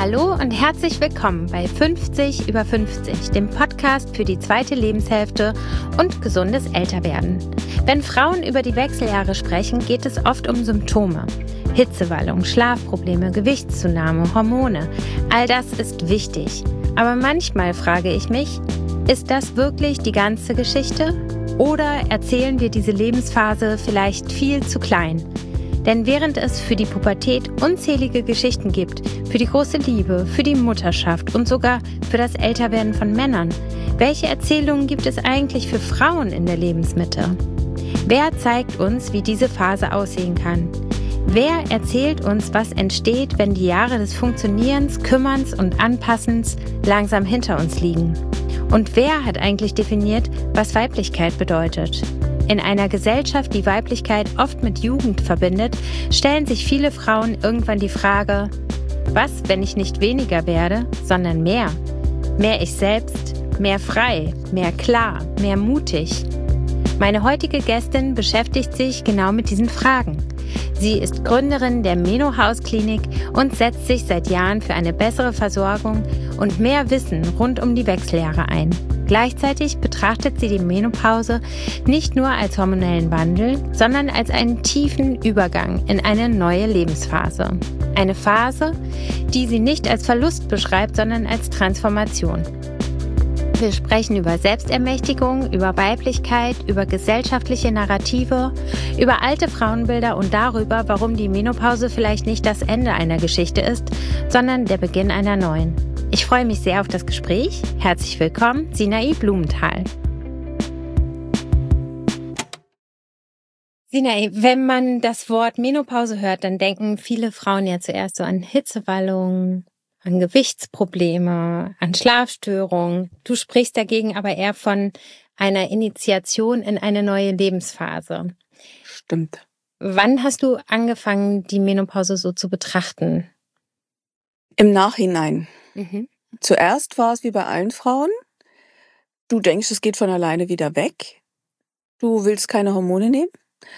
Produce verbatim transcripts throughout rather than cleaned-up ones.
Hallo und herzlich willkommen bei fünfzig über fünfzig, dem Podcast für die zweite Lebenshälfte und gesundes Älterwerden. Wenn Frauen über die Wechseljahre sprechen, geht es oft um Symptome. Hitzewallung, Schlafprobleme, Gewichtszunahme, Hormone, all das ist wichtig. Aber manchmal frage ich mich, ist das wirklich die ganze Geschichte? Oder erzählen wir diese Lebensphase vielleicht viel zu klein? Denn während es für die Pubertät unzählige Geschichten gibt, für die große Liebe, für die Mutterschaft und sogar für das Älterwerden von Männern, welche Erzählungen gibt es eigentlich für Frauen in der Lebensmitte? Wer zeigt uns, wie diese Phase aussehen kann? Wer erzählt uns, was entsteht, wenn die Jahre des Funktionierens, Kümmerns und Anpassens langsam hinter uns liegen? Und wer hat eigentlich definiert, was Weiblichkeit bedeutet? In einer Gesellschaft, die Weiblichkeit oft mit Jugend verbindet, stellen sich viele Frauen irgendwann die Frage, was, wenn ich nicht weniger werde, sondern mehr? Mehr ich selbst, mehr frei, mehr klar, mehr mutig. Meine heutige Gästin beschäftigt sich genau mit diesen Fragen. Sie ist Gründerin der Meno-Haus-Klinik und setzt sich seit Jahren für eine bessere Versorgung und mehr Wissen rund um die Wechseljahre ein. Gleichzeitig betrachtet sie die Menopause nicht nur als hormonellen Wandel, sondern als einen tiefen Übergang in eine neue Lebensphase. Eine Phase, die sie nicht als Verlust beschreibt, sondern als Transformation. Wir sprechen über Selbstermächtigung, über Weiblichkeit, über gesellschaftliche Narrative, über alte Frauenbilder und darüber, warum die Menopause vielleicht nicht das Ende einer Geschichte ist, sondern der Beginn einer neuen. Ich freue mich sehr auf das Gespräch. Herzlich willkommen, Sinai Blumenthal. Sinai, wenn man das Wort Menopause hört, dann denken viele Frauen ja zuerst so an Hitzewallungen, an Gewichtsprobleme, an Schlafstörungen. Du sprichst dagegen aber eher von einer Initiation in eine neue Lebensphase. Stimmt. Wann hast du angefangen, die Menopause so zu betrachten? Im Nachhinein. Mhm. Zuerst war es wie bei allen Frauen. Du denkst, es geht von alleine wieder weg. Du willst keine Hormone nehmen.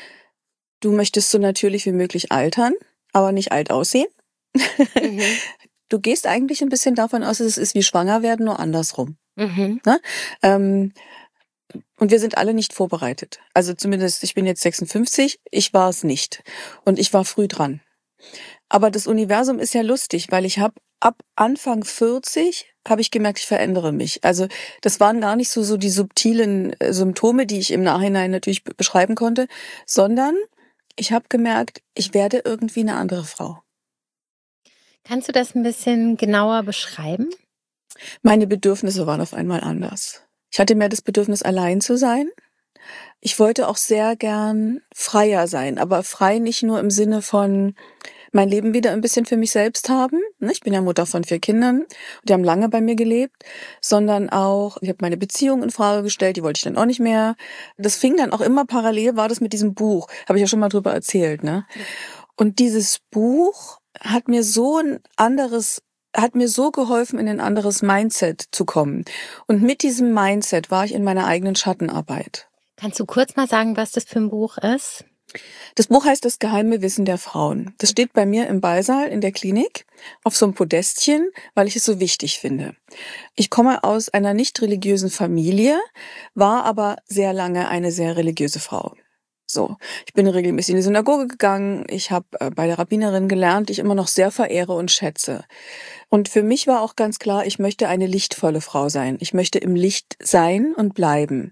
Du möchtest so natürlich wie möglich altern, aber nicht alt aussehen. Mhm. Du gehst eigentlich ein bisschen davon aus, dass es ist wie schwanger werden, nur andersrum. Mhm. Ne? Ähm, und wir sind alle nicht vorbereitet. Also zumindest, ich bin jetzt sechsundfünfzig, ich war es nicht. Und ich war früh dran. Aber das Universum ist ja lustig, weil ich habe ab Anfang vierzig habe ich gemerkt, ich verändere mich. Also das waren gar nicht so so die subtilen äh, Symptome, die ich im Nachhinein natürlich be- beschreiben konnte, sondern ich habe gemerkt, ich werde irgendwie eine andere Frau. Kannst du das ein bisschen genauer beschreiben? Meine Bedürfnisse waren auf einmal anders. Ich hatte mehr das Bedürfnis, allein zu sein. Ich wollte auch sehr gern freier sein, aber frei nicht nur im Sinne von mein Leben wieder ein bisschen für mich selbst haben. Ich bin ja Mutter von vier Kindern, die haben lange bei mir gelebt, sondern auch, ich habe meine Beziehung in Frage gestellt, die wollte ich dann auch nicht mehr. Das fing dann auch immer parallel, war das mit diesem Buch, habe ich ja schon mal drüber erzählt, ne? Und dieses Buch hat mir so ein anderes hat mir so geholfen, in ein anderes Mindset zu kommen. Und mit diesem Mindset war ich in meiner eigenen Schattenarbeit. Kannst du kurz mal sagen, was das für ein Buch ist? Das Buch heißt Das geheime Wissen der Frauen. Das steht bei mir im Ballsaal in der Klinik auf so einem Podestchen, weil ich es so wichtig finde. Ich komme aus einer nicht religiösen Familie, war aber sehr lange eine sehr religiöse Frau. So, ich bin regelmäßig in die Synagoge gegangen, ich habe bei der Rabbinerin gelernt, die ich immer noch sehr verehre und schätze. Und für mich war auch ganz klar, ich möchte eine lichtvolle Frau sein. Ich möchte im Licht sein und bleiben.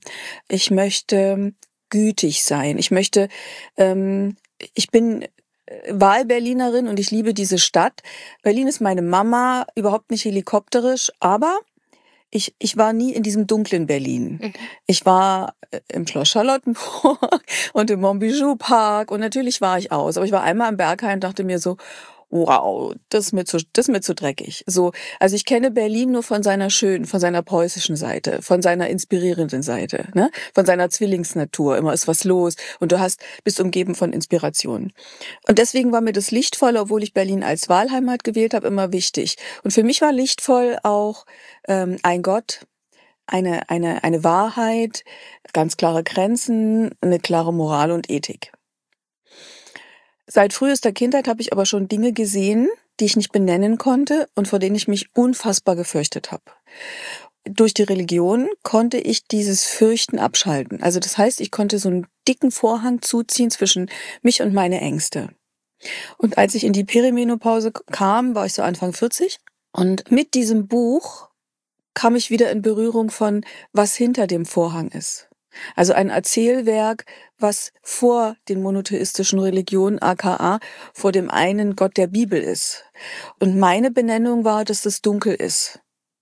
Ich möchte gütig sein. Ich möchte, ähm, ich bin Wahlberlinerin und ich liebe diese Stadt. Berlin ist meine Mama, überhaupt nicht helikopterisch, aber Ich, ich war nie in diesem dunklen Berlin. Mhm. Ich war im Schloss Charlottenburg und im Montbijou Park und natürlich war ich aus. Aber ich war einmal am Berghain und dachte mir so, wow, das ist mir zu, das ist mir zu dreckig. So, also ich kenne Berlin nur von seiner schönen, von seiner preußischen Seite, von seiner inspirierenden Seite, ne? Von seiner Zwillingsnatur. Immer ist was los und du hast, bist umgeben von Inspiration. Und deswegen war mir das Lichtvoll, obwohl ich Berlin als Wahlheimat gewählt habe, immer wichtig. Und für mich war lichtvoll auch ähm, ein Gott, eine, eine, eine Wahrheit, ganz klare Grenzen, eine klare Moral und Ethik. Seit frühester Kindheit habe ich aber schon Dinge gesehen, die ich nicht benennen konnte und vor denen ich mich unfassbar gefürchtet habe. Durch die Religion konnte ich dieses Fürchten abschalten. Also das heißt, ich konnte so einen dicken Vorhang zuziehen zwischen mich und meine Ängste. Und als ich in die Perimenopause kam, war ich so Anfang vierzig. Und mit diesem Buch kam ich wieder in Berührung von, was hinter dem Vorhang ist. Also ein Erzählwerk, was vor den monotheistischen Religionen, aka vor dem einen Gott der Bibel ist. Und meine Benennung war, dass das dunkel ist.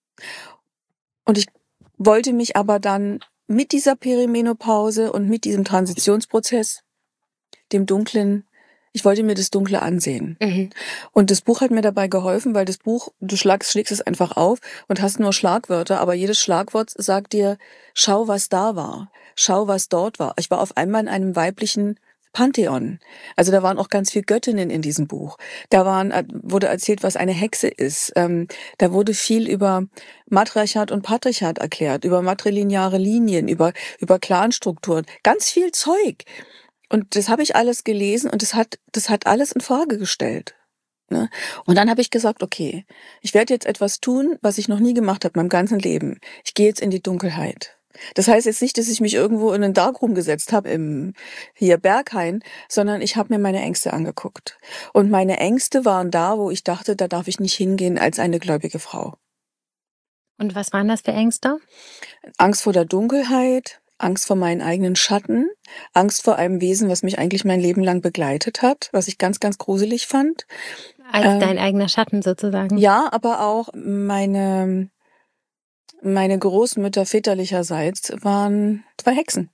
Und ich wollte mich aber dann mit dieser Perimenopause und mit diesem Transitionsprozess, dem Dunklen, ich wollte mir das Dunkle ansehen. Mhm. Und das Buch hat mir dabei geholfen, weil das Buch, du schlägst, schlägst es einfach auf und hast nur Schlagwörter, aber jedes Schlagwort sagt dir, schau, was da war, schau, was dort war. Ich war auf einmal in einem weiblichen Pantheon. Also da waren auch ganz viele Göttinnen in diesem Buch. Da waren, wurde erzählt, was eine Hexe ist. Ähm, da wurde viel über Matriarchat und Patriarchat erklärt, über matrilineare Linien, über, über Clanstrukturen. Ganz viel Zeug. Und das habe ich alles gelesen und das hat, das hat alles in Frage gestellt. Ne? Und dann habe ich gesagt, okay, ich werde jetzt etwas tun, was ich noch nie gemacht habe in meinem ganzen Leben. Ich gehe jetzt in die Dunkelheit. Das heißt jetzt nicht, dass ich mich irgendwo in einen Darkroom gesetzt habe im hier Berghain, sondern ich habe mir meine Ängste angeguckt. Und meine Ängste waren da, wo ich dachte, da darf ich nicht hingehen als eine gläubige Frau. Und was waren das für Ängste? Angst vor der Dunkelheit, Angst vor meinen eigenen Schatten, Angst vor einem Wesen, was mich eigentlich mein Leben lang begleitet hat, was ich ganz, ganz gruselig fand. Als ähm, dein eigener Schatten sozusagen. Ja, aber auch meine... Meine Großmütter väterlicherseits waren zwei Hexen.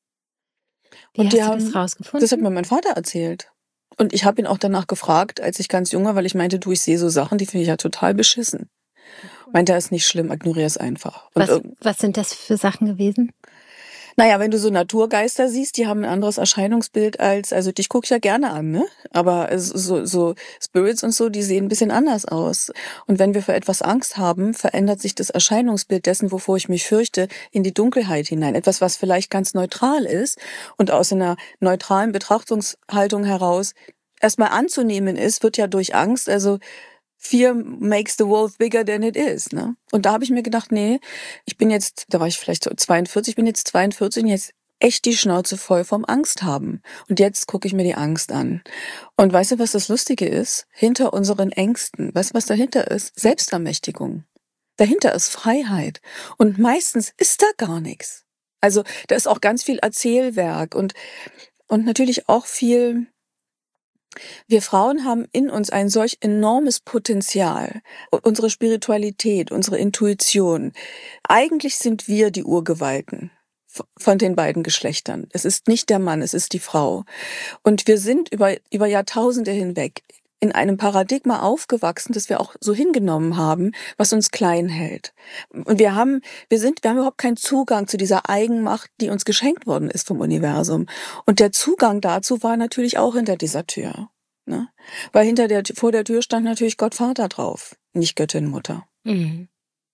Wie und hast die du haben, das rausgefunden? Das hat mir mein Vater erzählt. Und ich habe ihn auch danach gefragt, als ich ganz jung war, weil ich meinte, du, ich sehe so Sachen, die finde ich ja total beschissen. Meinte er, ist nicht schlimm, ignoriere es einfach. Und was, was sind das für Sachen gewesen? Naja, wenn du so Naturgeister siehst, die haben ein anderes Erscheinungsbild als, also dich guck ich ja gerne an, ne? Aber so, so Spirits und so, die sehen ein bisschen anders aus. Und wenn wir für etwas Angst haben, verändert sich das Erscheinungsbild dessen, wovor ich mich fürchte, in die Dunkelheit hinein. Etwas, was vielleicht ganz neutral ist und aus einer neutralen Betrachtungshaltung heraus erstmal anzunehmen ist, wird ja durch Angst, also Fear makes the world bigger than it is, ne? Und da habe ich mir gedacht, nee, ich bin jetzt, da war ich vielleicht so zweiundvierzig, ich bin jetzt zweiundvierzig und jetzt echt die Schnauze voll vom Angst haben. Und jetzt gucke ich mir die Angst an. Und weißt du, was das Lustige ist? Hinter unseren Ängsten, weißt du, was dahinter ist? Selbstermächtigung. Dahinter ist Freiheit. Und meistens ist da gar nichts. Also da ist auch ganz viel Erzählwerk und, und natürlich auch viel... Wir Frauen haben in uns ein solch enormes Potenzial. Unsere Spiritualität, unsere Intuition. Eigentlich sind wir die Urgewalten von den beiden Geschlechtern. Es ist nicht der Mann, es ist die Frau. Und wir sind über, über Jahrtausende hinweg in einem Paradigma aufgewachsen, das wir auch so hingenommen haben, was uns klein hält. Und wir haben, wir sind, wir haben überhaupt keinen Zugang zu dieser Eigenmacht, die uns geschenkt worden ist vom Universum. Und der Zugang dazu war natürlich auch hinter dieser Tür, ne? Weil hinter der, vor der Tür stand natürlich Gott Vater drauf, nicht Göttin Mutter. Mhm.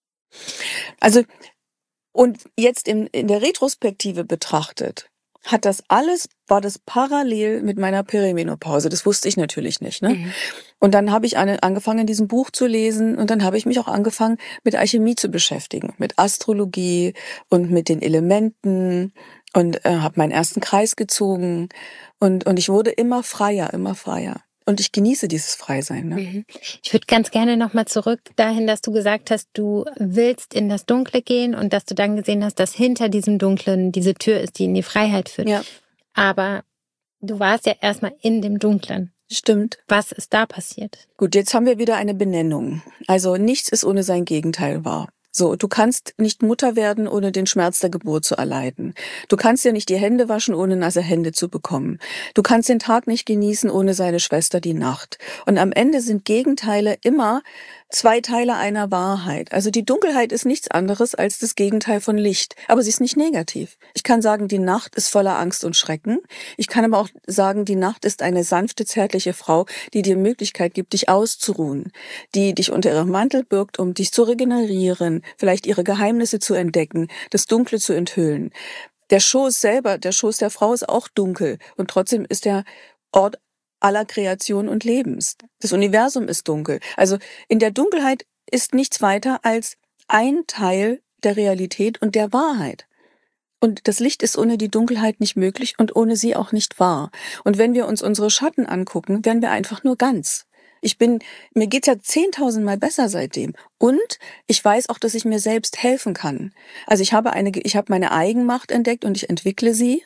Also, und jetzt in, in der Retrospektive betrachtet, hat das alles, war das parallel mit meiner Perimenopause. Das wusste ich natürlich nicht, ne? Mhm. Und dann habe ich eine, angefangen, in diesem Buch zu lesen und dann habe ich mich auch angefangen, mit Alchemie zu beschäftigen, mit Astrologie und mit den Elementen und äh, habe meinen ersten Kreis gezogen und, und ich wurde immer freier, immer freier. Und ich genieße dieses Freisein. Ne? Ich würde ganz gerne nochmal zurück dahin, dass du gesagt hast, du willst in das Dunkle gehen und dass du dann gesehen hast, dass hinter diesem Dunklen diese Tür ist, die in die Freiheit führt. Ja. Aber du warst ja erstmal in dem Dunklen. Stimmt. Was ist da passiert? Gut, jetzt haben wir wieder eine Benennung. Also nichts ist ohne sein Gegenteil wahr. So, du kannst nicht Mutter werden, ohne den Schmerz der Geburt zu erleiden. Du kannst ja nicht die Hände waschen, ohne nasse Hände zu bekommen. Du kannst den Tag nicht genießen, ohne seine Schwester die Nacht. Und am Ende sind Gegenteile immer zwei Teile einer Wahrheit. Also die Dunkelheit ist nichts anderes als das Gegenteil von Licht. Aber sie ist nicht negativ. Ich kann sagen, die Nacht ist voller Angst und Schrecken. Ich kann aber auch sagen, die Nacht ist eine sanfte, zärtliche Frau, die dir Möglichkeit gibt, dich auszuruhen, die dich unter ihrem Mantel birgt, um dich zu regenerieren, vielleicht ihre Geheimnisse zu entdecken, das Dunkle zu enthüllen. Der Schoß selber, der Schoß der Frau ist auch dunkel und trotzdem ist der Ort aller Kreation und Lebens. Das Universum ist dunkel. Also in der Dunkelheit ist nichts weiter als ein Teil der Realität und der Wahrheit. Und das Licht ist ohne die Dunkelheit nicht möglich und ohne sie auch nicht wahr. Und wenn wir uns unsere Schatten angucken, werden wir einfach nur ganz. Ich bin, mir geht's ja zehntausendmal besser seitdem. Und ich weiß auch, dass ich mir selbst helfen kann. Also ich habe eine, ich habe meine Eigenmacht entdeckt und ich entwickle sie.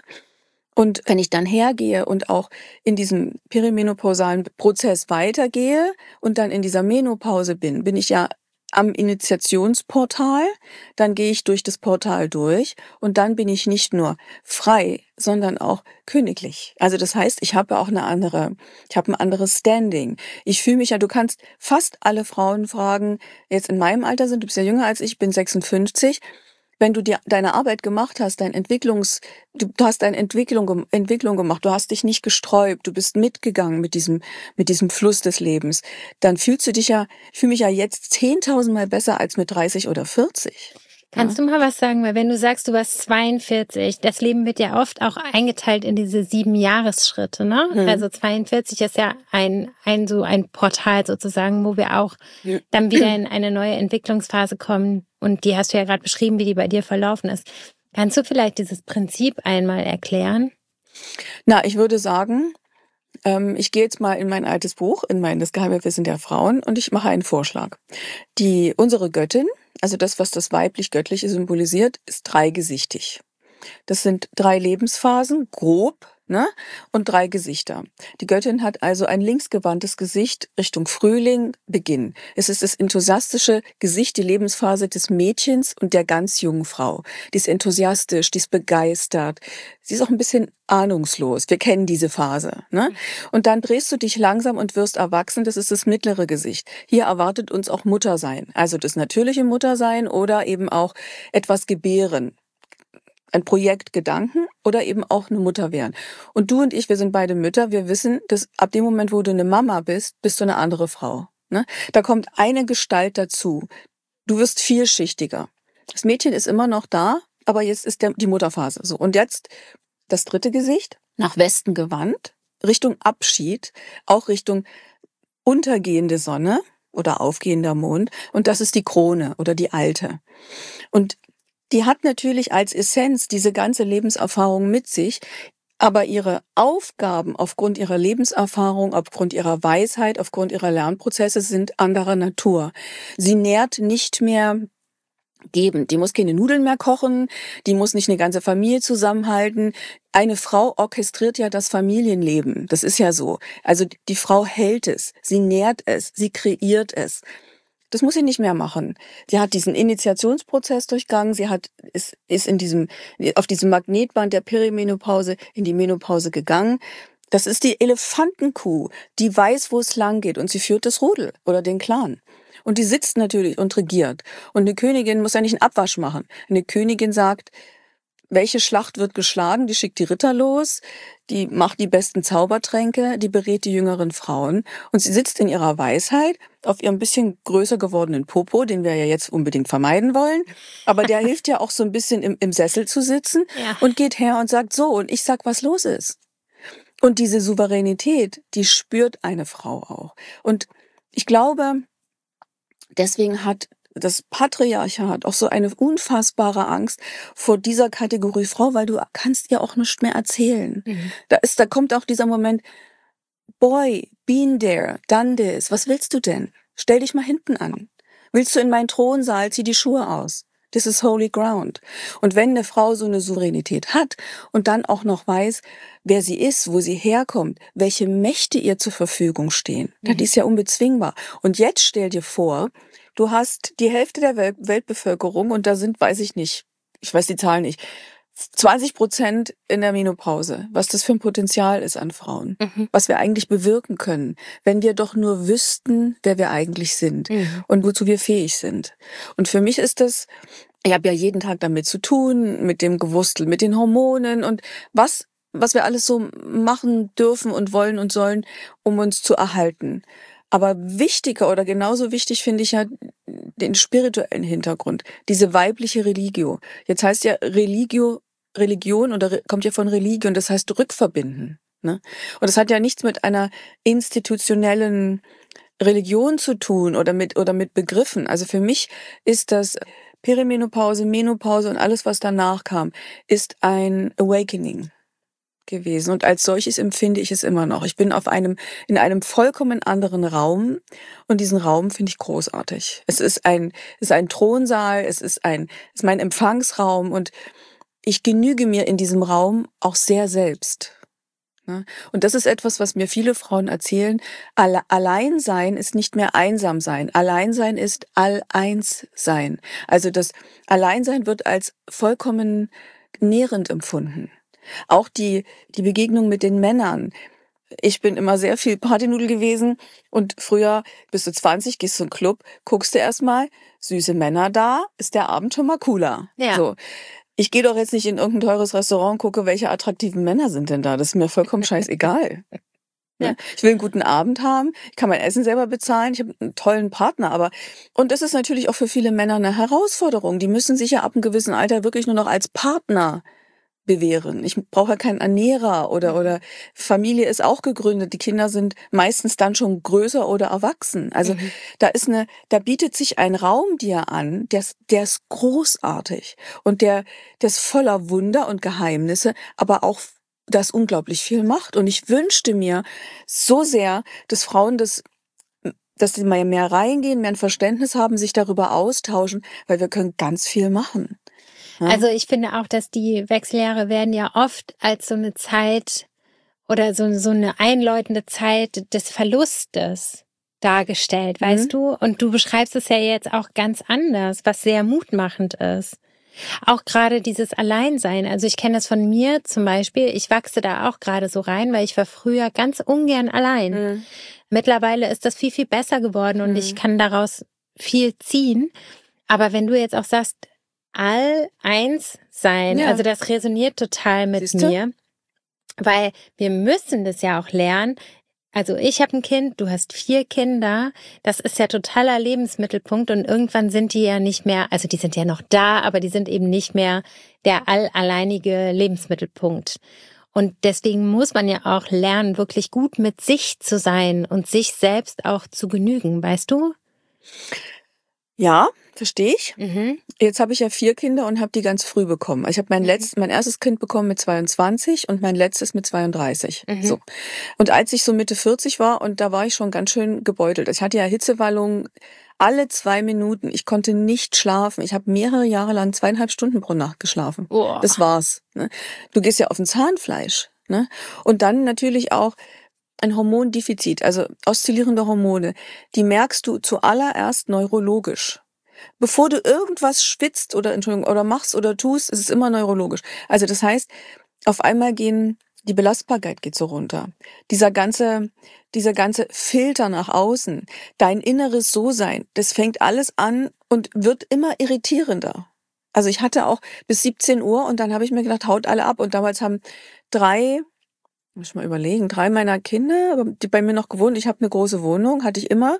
Und wenn ich dann hergehe und auch in diesem perimenopausalen Prozess weitergehe und dann in dieser Menopause bin, bin ich ja am Initiationsportal, dann gehe ich durch das Portal durch und dann bin ich nicht nur frei, sondern auch königlich. Also das heißt, ich habe auch eine andere, ich habe ein anderes Standing. Ich fühle mich ja, du kannst fast alle Frauen fragen, jetzt in meinem Alter sind, du bist ja jünger als ich, ich bin sechsundfünfzig, wenn du dir deine Arbeit gemacht hast, dein Entwicklungs, du hast deine Entwicklung, Entwicklung gemacht, du hast dich nicht gesträubt, du bist mitgegangen mit diesem, mit diesem Fluss des Lebens, dann fühlst du dich ja, ich fühle mich ja jetzt zehntausendmal besser als mit dreißig oder vierzig. Kannst ja? du mal was sagen? Weil wenn du sagst, du warst zweiundvierzig, das Leben wird ja oft auch eingeteilt in diese sieben Jahresschritte, ne? Hm. Also zweiundvierzig ist ja ein, ein, so ein Portal sozusagen, wo wir auch hm. dann wieder in eine neue Entwicklungsphase kommen. Und die hast du ja gerade beschrieben, wie die bei dir verlaufen ist. Kannst du vielleicht dieses Prinzip einmal erklären? Na, ich würde sagen, ähm, ich gehe jetzt mal in mein altes Buch, in mein Das geheime Wissen der Frauen, und ich mache einen Vorschlag. Die, unsere Göttin, also das, was das weiblich-göttliche symbolisiert, ist dreigesichtig. Das sind drei Lebensphasen, grob, ne? Und drei Gesichter. Die Göttin hat also ein linksgewandtes Gesicht Richtung Frühling, Beginn. Es ist das enthusiastische Gesicht, die Lebensphase des Mädchens und der ganz jungen Frau. Die ist enthusiastisch, die ist begeistert. Sie ist auch ein bisschen ahnungslos. Wir kennen diese Phase, ne? Und dann drehst du dich langsam und wirst erwachsen. Das ist das mittlere Gesicht. Hier erwartet uns auch Muttersein. Also das natürliche Muttersein oder eben auch etwas gebären. Ein Projekt Gedanken oder eben auch eine Mutter werden. Und du und ich, wir sind beide Mütter, wir wissen, dass ab dem Moment, wo du eine Mama bist, bist du eine andere Frau. Ne? Da kommt eine Gestalt dazu. Du wirst vielschichtiger. Das Mädchen ist immer noch da, aber jetzt ist der, die Mutterphase so. Und jetzt das dritte Gesicht, nach Westen gewandt, Richtung Abschied, auch Richtung untergehende Sonne oder aufgehender Mond. Und das ist die Krone oder die Alte. Und die hat natürlich als Essenz diese ganze Lebenserfahrung mit sich, aber ihre Aufgaben aufgrund ihrer Lebenserfahrung, aufgrund ihrer Weisheit, aufgrund ihrer Lernprozesse sind anderer Natur. Sie nährt nicht mehr gebend. Die muss keine Nudeln mehr kochen, die muss nicht eine ganze Familie zusammenhalten. Eine Frau orchestriert ja das Familienleben. Das ist ja so. Also die Frau hält es, sie nährt es, sie kreiert es. Das muss sie nicht mehr machen. Sie hat diesen Initiationsprozess durchgangen. Sie hat ist ist in diesem auf diesem Magnetband der Perimenopause in die Menopause gegangen. Das ist die Elefantenkuh, die weiß, wo es lang geht, und sie führt das Rudel oder den Clan. Und die sitzt natürlich und regiert. Und eine Königin muss ja nicht einen Abwasch machen. Eine Königin sagt, welche Schlacht wird geschlagen? Die schickt die Ritter los, die macht die besten Zaubertränke, die berät die jüngeren Frauen. Und sie sitzt in ihrer Weisheit auf ihrem bisschen größer gewordenen Popo, den wir ja jetzt unbedingt vermeiden wollen. Aber der hilft ja auch so ein bisschen im, im Sessel zu sitzen, ja, und geht her und sagt so, und ich sag, was los ist. Und diese Souveränität, die spürt eine Frau auch. Und ich glaube, deswegen hat das Patriarchat auch so eine unfassbare Angst vor dieser Kategorie Frau, weil du kannst ihr auch nichts mehr erzählen. Mhm. Da ist, da kommt auch dieser Moment, boy, been there, done this, was willst du denn? Stell dich mal hinten an. Willst du in meinen Thronsaal, zieh die Schuhe aus. This is holy ground. Und wenn eine Frau so eine Souveränität hat und dann auch noch weiß, wer sie ist, wo sie herkommt, welche Mächte ihr zur Verfügung stehen, mhm. das ist ja unbezwingbar. Und jetzt stell dir vor, du hast die Hälfte der Welt- Weltbevölkerung und da sind, weiß ich nicht, ich weiß die Zahlen nicht, zwanzig Prozent in der Menopause, was das für ein Potenzial ist an Frauen, mhm. was wir eigentlich bewirken können, wenn wir doch nur wüssten, wer wir eigentlich sind, mhm. und wozu wir fähig sind. Und für mich ist das, ich habe ja jeden Tag damit zu tun, mit dem Gewustel, mit den Hormonen und was, was wir alles so machen dürfen und wollen und sollen, um uns zu erhalten. Aber wichtiger oder genauso wichtig finde ich ja den spirituellen Hintergrund, diese weibliche Religio. Jetzt heißt ja Religio, Religion oder kommt ja von Religion, das heißt rückverbinden. Ne? Und das hat ja nichts mit einer institutionellen Religion zu tun oder mit oder mit Begriffen. Also für mich ist das Perimenopause, Menopause und alles, was danach kam, ist ein Awakening gewesen. Und als solches empfinde ich es immer noch. Ich bin auf einem in einem vollkommen anderen Raum und diesen Raum finde ich großartig. Es ist ein es ist ein Thronsaal, es ist ein es ist mein Empfangsraum und ich genüge mir in diesem Raum auch sehr selbst. Und das ist etwas, was mir viele Frauen erzählen. Alleinsein ist nicht mehr einsam sein. Alleinsein ist all-eins sein. Also das Alleinsein wird als vollkommen nährend empfunden. Auch die, die Begegnung mit den Männern. Ich bin immer sehr viel Partynudel gewesen und früher bist du zwanzig, gehst zum Club, guckst du erstmal, süße Männer da, ist der Abend schon mal cooler. Ja. So. Ich gehe doch jetzt nicht in irgendein teures Restaurant und gucke, welche attraktiven Männer sind denn da. Das ist mir vollkommen scheißegal. Ja. Ich will einen guten Abend haben, ich kann mein Essen selber bezahlen, ich habe einen tollen Partner. Aber und das ist natürlich auch für viele Männer eine Herausforderung. Die müssen sich ja ab einem gewissen Alter wirklich nur noch als Partner bewähren. Ich brauche ja keinen Ernährer oder oder Familie ist auch gegründet. Die Kinder sind meistens dann schon größer oder erwachsen. Also mhm. da ist eine, da bietet sich ein Raum dir an, der ist, der ist großartig und der, der ist voller Wunder und Geheimnisse, aber auch das unglaublich viel macht. Und ich wünschte mir so sehr, dass Frauen das dass sie mal mehr reingehen, mehr ein Verständnis haben, sich darüber austauschen, weil wir können ganz viel machen. Also ich finde auch, dass die Wechseljahre werden ja oft als so eine Zeit oder so, so eine einläutende Zeit des Verlustes dargestellt, weißt mhm. du? Und du beschreibst es ja jetzt auch ganz anders, was sehr mutmachend ist. Auch gerade dieses Alleinsein. Also ich kenne das von mir zum Beispiel. Ich wachse da auch gerade so rein, weil ich war früher ganz ungern allein. Mhm. Mittlerweile ist das viel, viel besser geworden und mhm. ich kann daraus viel ziehen. Aber wenn du jetzt auch sagst, all eins sein. Ja. Also das resoniert total mit Siehst mir, du? Weil wir müssen das ja auch lernen. Also ich habe ein Kind, du hast vier Kinder. Das ist ja totaler Lebensmittelpunkt und irgendwann sind die ja nicht mehr, also die sind ja noch da, aber die sind eben nicht mehr der allalleinige Lebensmittelpunkt. Und deswegen muss man ja auch lernen, wirklich gut mit sich zu sein und sich selbst auch zu genügen, weißt du? Ja, verstehe ich. Mhm. Jetzt habe ich ja vier Kinder und habe die ganz früh bekommen. Ich habe mein mhm. letztes, mein erstes Kind bekommen mit zweiundzwanzig und mein letztes mit zweiunddreißig. Mhm. So. Und als ich so Mitte vierzig war, und da war ich schon ganz schön gebeutelt. Ich hatte ja Hitzewallungen alle zwei Minuten. Ich konnte nicht schlafen. Ich habe mehrere Jahre lang zweieinhalb Stunden pro Nacht geschlafen. Oh. Das war's. Ne? Du gehst ja auf ein Zahnfleisch. Ne? Und dann natürlich auch ein Hormondefizit, also oszillierende Hormone, die merkst du zuallererst neurologisch. Bevor du irgendwas schwitzt oder Entschuldigung oder machst oder tust, ist es immer neurologisch. Also das heißt, auf einmal gehen die Belastbarkeit geht so runter. Dieser ganze dieser ganze Filter nach außen, dein inneres So-Sein, das fängt alles an und wird immer irritierender. Also ich hatte auch bis siebzehn Uhr und dann habe ich mir gedacht, haut alle ab. Und damals haben drei Muss ich mal überlegen. Drei meiner Kinder, die bei mir noch gewohnt, ich habe eine große Wohnung, hatte ich immer.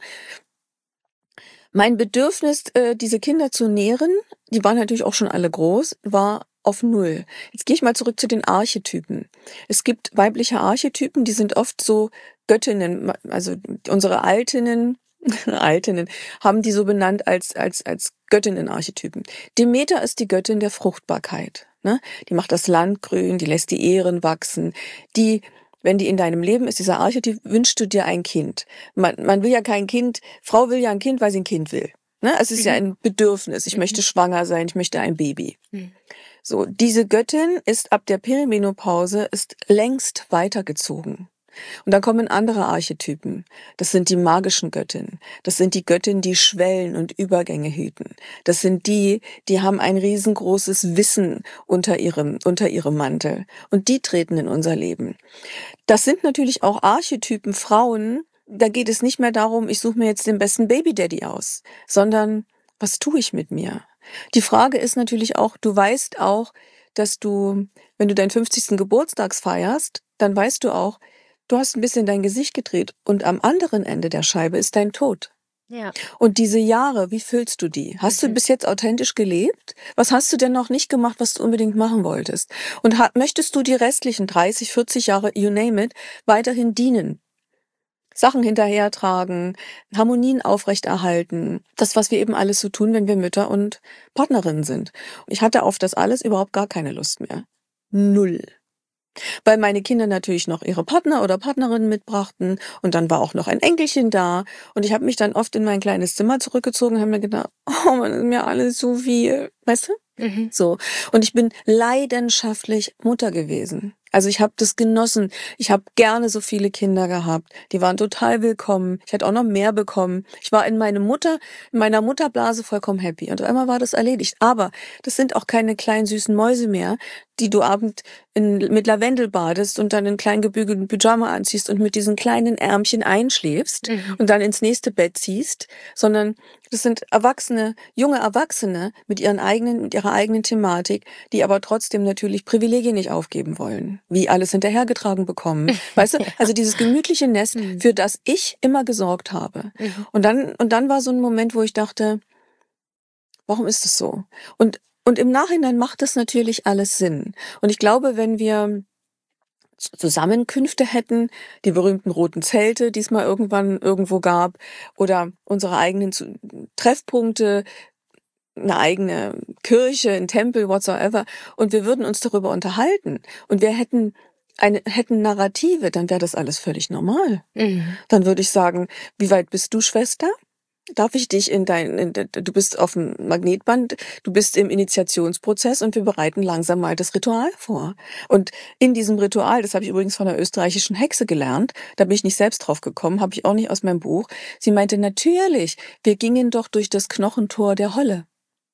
Mein Bedürfnis, diese Kinder zu nähren, die waren natürlich auch schon alle groß, war auf Null. Jetzt gehe ich mal zurück zu den Archetypen. Es gibt weibliche Archetypen, die sind oft so Göttinnen, also unsere Altinnen, Altinnen haben die so benannt als als als Göttinnen-Archetypen. Demeter ist die Göttin der Fruchtbarkeit. Ne? Die macht das Land grün, die lässt die Ähren wachsen. Die, wenn die in deinem Leben ist, dieser Archetyp, wünschst du dir ein Kind. Man, man will ja kein Kind, Frau will ja ein Kind, weil sie ein Kind will. Ne? Es ist mhm. ja ein Bedürfnis. Ich mhm. möchte schwanger sein, ich möchte ein Baby. Mhm. So, diese Göttin ist ab der Perimenopause ist längst weitergezogen. Und dann kommen andere Archetypen. Das sind die magischen Göttinnen. Das sind die Göttinnen, die Schwellen und Übergänge hüten. Das sind die, die haben ein riesengroßes Wissen unter ihrem, unter ihrem Mantel. Und die treten in unser Leben. Das sind natürlich auch Archetypen Frauen. Da geht es nicht mehr darum, ich suche mir jetzt den besten Baby-Daddy aus, sondern was tue ich mit mir? Die Frage ist natürlich auch, du weißt auch, dass du, wenn du deinen fünfzigsten Geburtstag feierst, dann weißt du auch, du hast ein bisschen dein Gesicht gedreht und am anderen Ende der Scheibe ist dein Tod. Ja. Und diese Jahre, wie füllst du die? Hast mhm. du bis jetzt authentisch gelebt? Was hast du denn noch nicht gemacht, was du unbedingt machen wolltest? Und ha- möchtest du die restlichen dreißig, vierzig Jahre, you name it, weiterhin dienen? Sachen hinterhertragen, Harmonien aufrechterhalten. Das, was wir eben alles so tun, wenn wir Mütter und Partnerinnen sind. Ich hatte auf das alles überhaupt gar keine Lust mehr. Null. Weil meine Kinder natürlich noch ihre Partner oder Partnerinnen mitbrachten und dann war auch noch ein Enkelchen da und ich habe mich dann oft in mein kleines Zimmer zurückgezogen und habe mir gedacht, oh, man ist mir alles so viel, weißt du? Mhm. So. Und ich bin leidenschaftlich Mutter gewesen. Also ich habe das genossen. Ich habe gerne so viele Kinder gehabt. Die waren total willkommen. Ich hätte auch noch mehr bekommen. Ich war in meine Mutter, in meiner Mutterblase vollkommen happy. Und einmal war das erledigt. Aber das sind auch keine kleinen süßen Mäuse mehr, die du abend in, mit Lavendel badest und dann in klein gebügelten Pyjama anziehst und mit diesen kleinen Ärmchen einschläfst mhm. und dann ins nächste Bett ziehst, sondern das sind Erwachsene, junge Erwachsene mit ihren eigenen, mit ihrer eigenen Thematik, die aber trotzdem natürlich Privilegien nicht aufgeben wollen, wie alles hinterhergetragen bekommen. Weißt du? Ja. Also dieses gemütliche Nest, mhm. für das ich immer gesorgt habe. Mhm. Und dann, und dann war so ein Moment, wo ich dachte, warum ist es so? Und, und im Nachhinein macht das natürlich alles Sinn. Und ich glaube, wenn wir Zusammenkünfte hätten, die berühmten roten Zelte, die es mal irgendwann irgendwo gab, oder unsere eigenen Treffpunkte, eine eigene Kirche, ein Tempel, whatsoever, und wir würden uns darüber unterhalten und wir hätten eine, hätten Narrative, dann wäre das alles völlig normal. Mhm. Dann würde ich sagen, wie weit bist du, Schwester? Darf ich dich in dein, in, du bist auf dem Magnetband, du bist im Initiationsprozess und wir bereiten langsam mal das Ritual vor. Und in diesem Ritual, das habe ich übrigens von einer österreichischen Hexe gelernt, da bin ich nicht selbst drauf gekommen, habe ich auch nicht aus meinem Buch. Sie meinte, natürlich, wir gingen doch durch das Knochentor der Holle.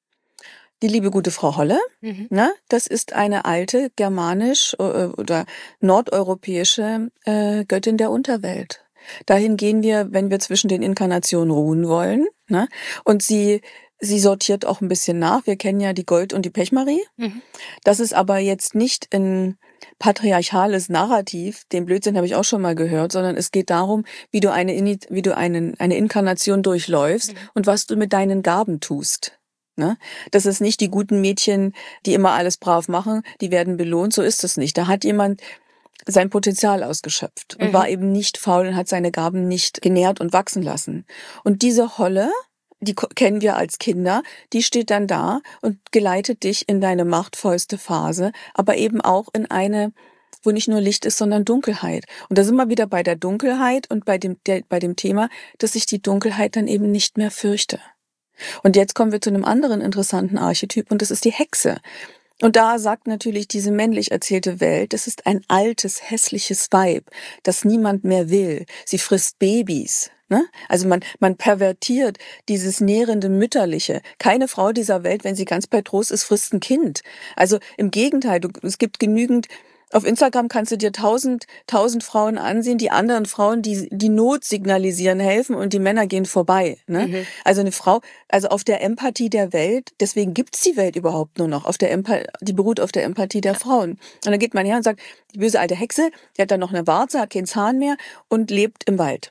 Die liebe gute Frau Holle, mhm. ne, das ist eine alte germanisch äh, oder nordeuropäische äh, Göttin der Unterwelt. Dahin gehen wir, wenn wir zwischen den Inkarnationen ruhen wollen. Ne? Und sie sie sortiert auch ein bisschen nach. Wir kennen ja die Gold- und die Pechmarie. Mhm. Das ist aber jetzt nicht ein patriarchales Narrativ, den Blödsinn habe ich auch schon mal gehört, sondern es geht darum, wie du eine wie du einen, eine Inkarnation durchläufst mhm. und was du mit deinen Gaben tust. Ne? Das ist nicht die guten Mädchen, die immer alles brav machen, die werden belohnt. So ist es nicht. Da hat jemand sein Potenzial ausgeschöpft und mhm. war eben nicht faul und hat seine Gaben nicht genährt und wachsen lassen. Und diese Holle, die kennen wir als Kinder, die steht dann da und geleitet dich in deine machtvollste Phase, aber eben auch in eine, wo nicht nur Licht ist, sondern Dunkelheit. Und da sind wir wieder bei der Dunkelheit und bei dem, der, bei dem Thema, dass ich die Dunkelheit dann eben nicht mehr fürchte. Und jetzt kommen wir zu einem anderen interessanten Archetyp und das ist die Hexe. Und da sagt natürlich diese männlich erzählte Welt, das ist ein altes, hässliches Weib, das niemand mehr will. Sie frisst Babys. Ne? Also man, man pervertiert dieses nährende Mütterliche. Keine Frau dieser Welt, wenn sie ganz bei Trost ist, frisst ein Kind. Also im Gegenteil, du, es gibt genügend. Auf Instagram kannst du dir tausend, tausend Frauen ansehen, die anderen Frauen, die die Not signalisieren, helfen und die Männer gehen vorbei. Ne? Mhm. Also eine Frau, also auf der Empathie der Welt, deswegen gibt's die Welt überhaupt nur noch, auf der Empathie, die beruht auf der Empathie der Frauen. Und dann geht man her und sagt, die böse alte Hexe, die hat dann noch eine Warze, hat keinen Zahn mehr und lebt im Wald.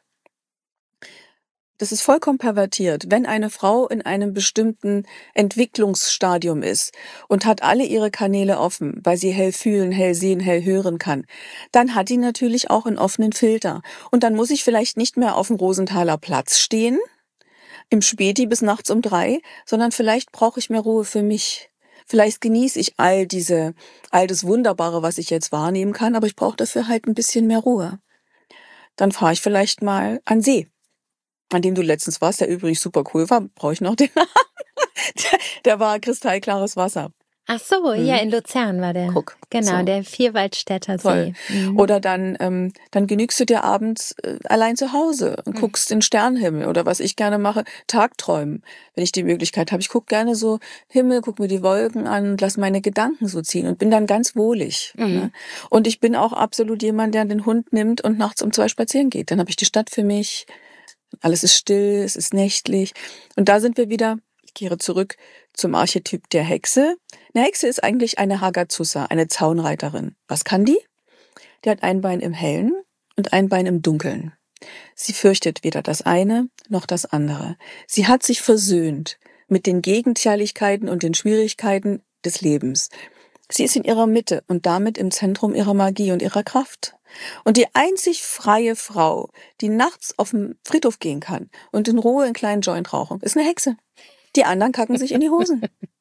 Das ist vollkommen pervertiert. Wenn eine Frau in einem bestimmten Entwicklungsstadium ist und hat alle ihre Kanäle offen, weil sie hell fühlen, hell sehen, hell hören kann, dann hat die natürlich auch einen offenen Filter. Und dann muss ich vielleicht nicht mehr auf dem Rosenthaler Platz stehen, im Späti bis nachts um drei, sondern vielleicht brauche ich mehr Ruhe für mich. Vielleicht genieße ich all diese, all das Wunderbare, was ich jetzt wahrnehmen kann, aber ich brauche dafür halt ein bisschen mehr Ruhe. Dann fahre ich vielleicht mal an See, an dem du letztens warst, der übrigens super cool war, brauche ich noch den Namen. Der, der war kristallklares Wasser. Ach so, mhm. ja, in Luzern war der. Guck, genau, so. Der Vierwaldstätter See. Mhm. Oder dann, ähm, dann genügst du dir abends äh, allein zu Hause und mhm. guckst in den Sternenhimmel. Oder was ich gerne mache, Tagträumen, wenn ich die Möglichkeit habe. Ich gucke gerne so Himmel, gucke mir die Wolken an und lass meine Gedanken so ziehen und bin dann ganz wohlig. Mhm. Ne? Und ich bin auch absolut jemand, der den Hund nimmt und nachts um zwei spazieren geht. Dann habe ich die Stadt für mich. Alles ist still, es ist nächtlich. Und da sind wir wieder, ich kehre zurück zum Archetyp der Hexe. Eine Hexe ist eigentlich eine Hagazusa, eine Zaunreiterin. Was kann die? Die hat ein Bein im Hellen und ein Bein im Dunkeln. Sie fürchtet weder das eine noch das andere. Sie hat sich versöhnt mit den Gegenteiligkeiten und den Schwierigkeiten des Lebens. Sie ist in ihrer Mitte und damit im Zentrum ihrer Magie und ihrer Kraft. Und die einzig freie Frau, die nachts auf den Friedhof gehen kann und in Ruhe einen kleinen Joint rauchen, ist eine Hexe. Die anderen kacken sich in die Hosen.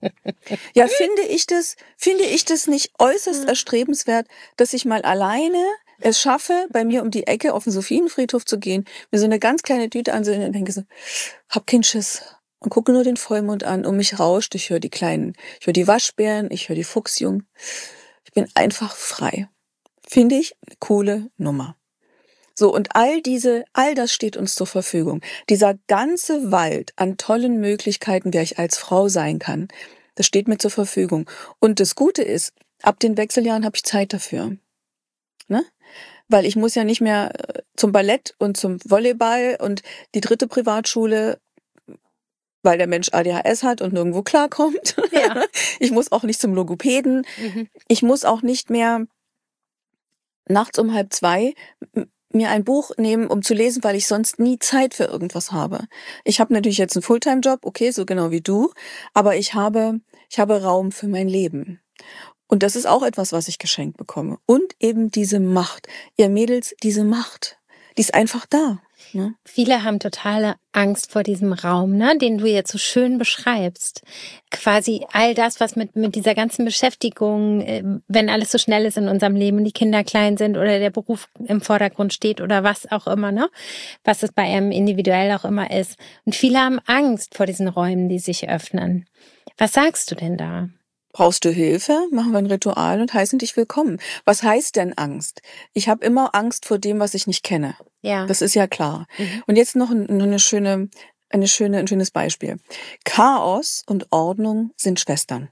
Ja, finde ich das, finde ich das nicht äußerst erstrebenswert, dass ich mal alleine es schaffe, bei mir um die Ecke auf den Sophienfriedhof zu gehen, mir so eine ganz kleine Tüte ansehen und denke so, hab keinen Schiss. Und gucke nur den Vollmond an, um mich rauscht. Ich höre die kleinen, ich höre die Waschbären, ich höre die Fuchsjungen. Ich bin einfach frei. Finde ich eine coole Nummer. So, und all diese, all das steht uns zur Verfügung. Dieser ganze Wald an tollen Möglichkeiten, wer ich als Frau sein kann, das steht mir zur Verfügung. Und das Gute ist, ab den Wechseljahren habe ich Zeit dafür. Ne? Weil ich muss ja nicht mehr zum Ballett und zum Volleyball und die dritte Privatschule, weil der Mensch A D H S hat und nirgendwo klarkommt. Ja. Ich muss auch nicht zum Logopäden. Mhm. Ich muss auch nicht mehr nachts um halb zwei mir ein Buch nehmen, um zu lesen, weil ich sonst nie Zeit für irgendwas habe. Ich habe natürlich jetzt einen Fulltime-Job, okay, so genau wie du, aber ich habe, ich habe Raum für mein Leben. Und das ist auch etwas, was ich geschenkt bekomme. Und eben diese Macht. Ihr Mädels, diese Macht, die ist einfach da. Ne? Viele haben totale Angst vor diesem Raum, ne, den du jetzt so schön beschreibst. Quasi all das, was mit mit dieser ganzen Beschäftigung, wenn alles so schnell ist in unserem Leben, die Kinder klein sind oder der Beruf im Vordergrund steht oder was auch immer, ne, was es bei einem individuell auch immer ist. Und viele haben Angst vor diesen Räumen, die sich öffnen. Was sagst du denn da? Brauchst du Hilfe? Machen wir ein Ritual und heißen dich willkommen. Was heißt denn Angst? Ich habe immer Angst vor dem, was ich nicht kenne. Ja. Das ist ja klar. Mhm. Und jetzt noch eine schöne, eine schöne, ein schönes Beispiel. Chaos und Ordnung sind Schwestern.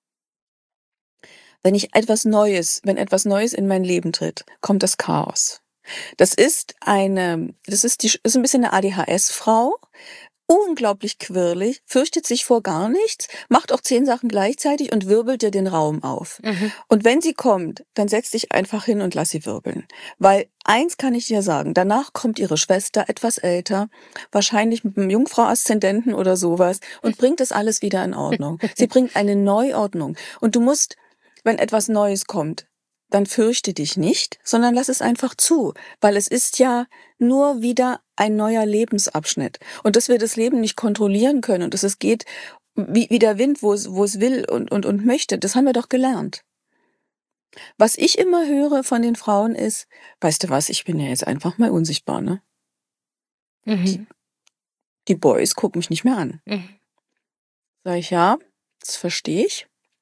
Wenn ich etwas Neues, wenn etwas Neues in mein Leben tritt, kommt das Chaos. Das ist eine, das ist die, ist ein bisschen eine A D H S-Frau. Unglaublich quirlig, fürchtet sich vor gar nichts, macht auch zehn Sachen gleichzeitig und wirbelt dir den Raum auf. Mhm. Und wenn sie kommt, dann setz dich einfach hin und lass sie wirbeln. Weil eins kann ich dir sagen, danach kommt ihre Schwester, etwas älter, wahrscheinlich mit einem Jungfrau-Aszendenten oder sowas und bringt das alles wieder in Ordnung. Sie bringt eine Neuordnung. Und du musst, wenn etwas Neues kommt, dann fürchte dich nicht, sondern lass es einfach zu, weil es ist ja nur wieder ein neuer Lebensabschnitt. Und dass wir das Leben nicht kontrollieren können und dass es geht wie, wie der Wind, wo es, wo es will und, und, und möchte, das haben wir doch gelernt. Was ich immer höre von den Frauen ist, weißt du was, ich bin ja jetzt einfach mal unsichtbar, ne? Mhm. Die, die Boys gucken mich nicht mehr an. Mhm. Sag ich, ja, das verstehe ich.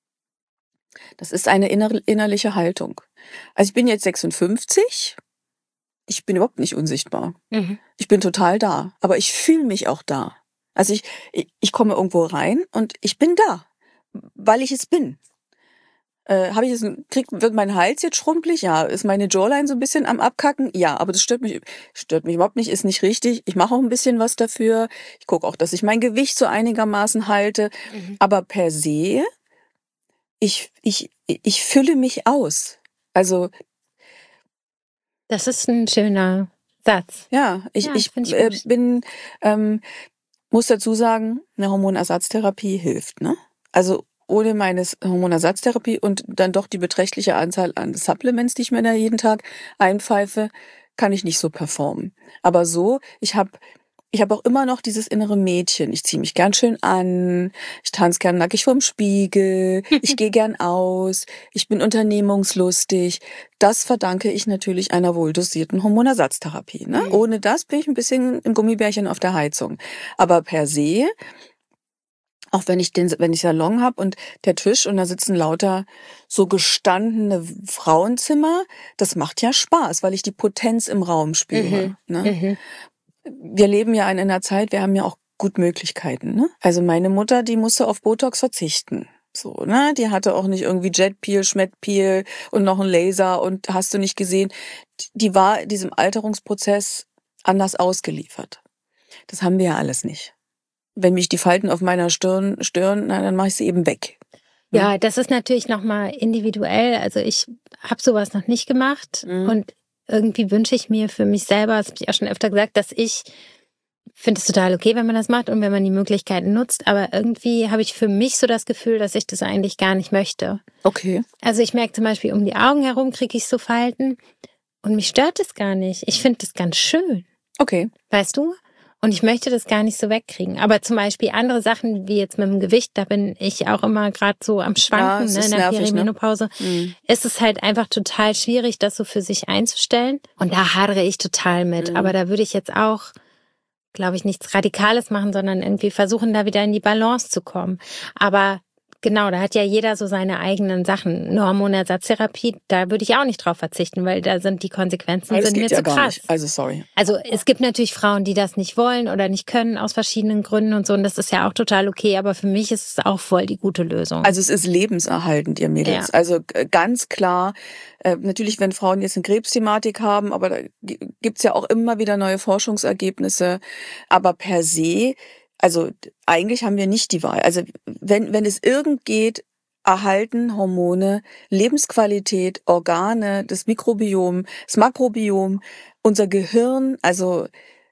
Das ist eine inner- innerliche Haltung. Also ich bin jetzt sechsundfünfzig. Ich bin überhaupt nicht unsichtbar. Mhm. Ich bin total da. Aber ich fühle mich auch da. Also ich, ich, ich komme irgendwo rein und ich bin da. Weil ich es bin. Äh, habe ich es, krieg, wird mein Hals jetzt schrumpelig? Ja. Ist meine Jawline so ein bisschen am Abkacken? Ja. Aber das stört mich, stört mich überhaupt nicht, ist nicht richtig. Ich mache auch ein bisschen was dafür. Ich gucke auch, dass ich mein Gewicht so einigermaßen halte. Mhm. Aber per se, ich, ich, ich fülle mich aus. Also, das ist ein schöner Satz. Ja, ich, ja, ich, ich äh, bin, ähm, muss dazu sagen, eine Hormonersatztherapie hilft, ne? Also ohne meine Hormonersatztherapie und dann doch die beträchtliche Anzahl an Supplements, die ich mir da jeden Tag einpfeife, kann ich nicht so performen. Aber so, ich habe Ich habe auch immer noch dieses innere Mädchen. Ich ziehe mich gern schön an, ich tanze gern nackig vorm Spiegel, ich gehe gern aus, ich bin unternehmungslustig. Das verdanke ich natürlich einer wohldosierten Hormonersatztherapie. Ne? Mhm. Ohne das bin ich ein bisschen ein Gummibärchen auf der Heizung. Aber per se, auch wenn ich den, wenn ich Salon habe und der Tisch und da sitzen lauter so gestandene Frauenzimmer, das macht ja Spaß, weil ich die Potenz im Raum spüre. Mhm. Ne? Mhm. Wir leben ja in einer Zeit, wir haben ja auch gut Möglichkeiten, ne? Also meine Mutter, die musste auf Botox verzichten. So, ne? Die hatte auch nicht irgendwie Jetpeel, Schmettpeel und noch einen Laser und hast du nicht gesehen. Die war diesem Alterungsprozess anders ausgeliefert. Das haben wir ja alles nicht. Wenn mich die Falten auf meiner Stirn stören, na, dann mache ich sie eben weg. Ne? Ja, das ist natürlich nochmal individuell. Also ich habe sowas noch nicht gemacht mhm. und irgendwie wünsche ich mir für mich selber, das habe ich auch schon öfter gesagt, dass ich finde es total okay, wenn man das macht und wenn man die Möglichkeiten nutzt, aber irgendwie habe ich für mich so das Gefühl, dass ich das eigentlich gar nicht möchte. Okay. Also ich merke zum Beispiel, um die Augen herum kriege ich so Falten und mich stört das gar nicht. Ich finde das ganz schön. Okay. Weißt du? Und ich möchte das gar nicht so wegkriegen. Aber zum Beispiel andere Sachen, wie jetzt mit dem Gewicht, da bin ich auch immer gerade so am Schwanken, ja, ne, in der nervig, Perimenopause. Ne? Mhm. Ist es halt einfach total schwierig, das so für sich einzustellen. Und da hadere ich total mit. Mhm. Aber da würde ich jetzt auch, glaube ich, nichts Radikales machen, sondern irgendwie versuchen, da wieder in die Balance zu kommen. Aber genau, da hat ja jeder so seine eigenen Sachen. Eine Hormonersatztherapie, da würde ich auch nicht drauf verzichten, weil da sind die Konsequenzen Weil das sind geht mir ja zu gar krass. nicht. Also sorry. Also es gibt natürlich Frauen, die das nicht wollen oder nicht können aus verschiedenen Gründen und so. Und das ist ja auch total okay. Aber für mich ist es auch voll die gute Lösung. Also es ist lebenserhaltend, ihr Mädels. Ja. Also ganz klar, äh, natürlich, wenn Frauen jetzt eine Krebsthematik haben, aber da gibt's ja auch immer wieder neue Forschungsergebnisse. Aber per se, also eigentlich haben wir nicht die Wahl. Also wenn wenn es irgend geht, erhalten Hormone, Lebensqualität, Organe, das Mikrobiom, das Makrobiom, unser Gehirn, also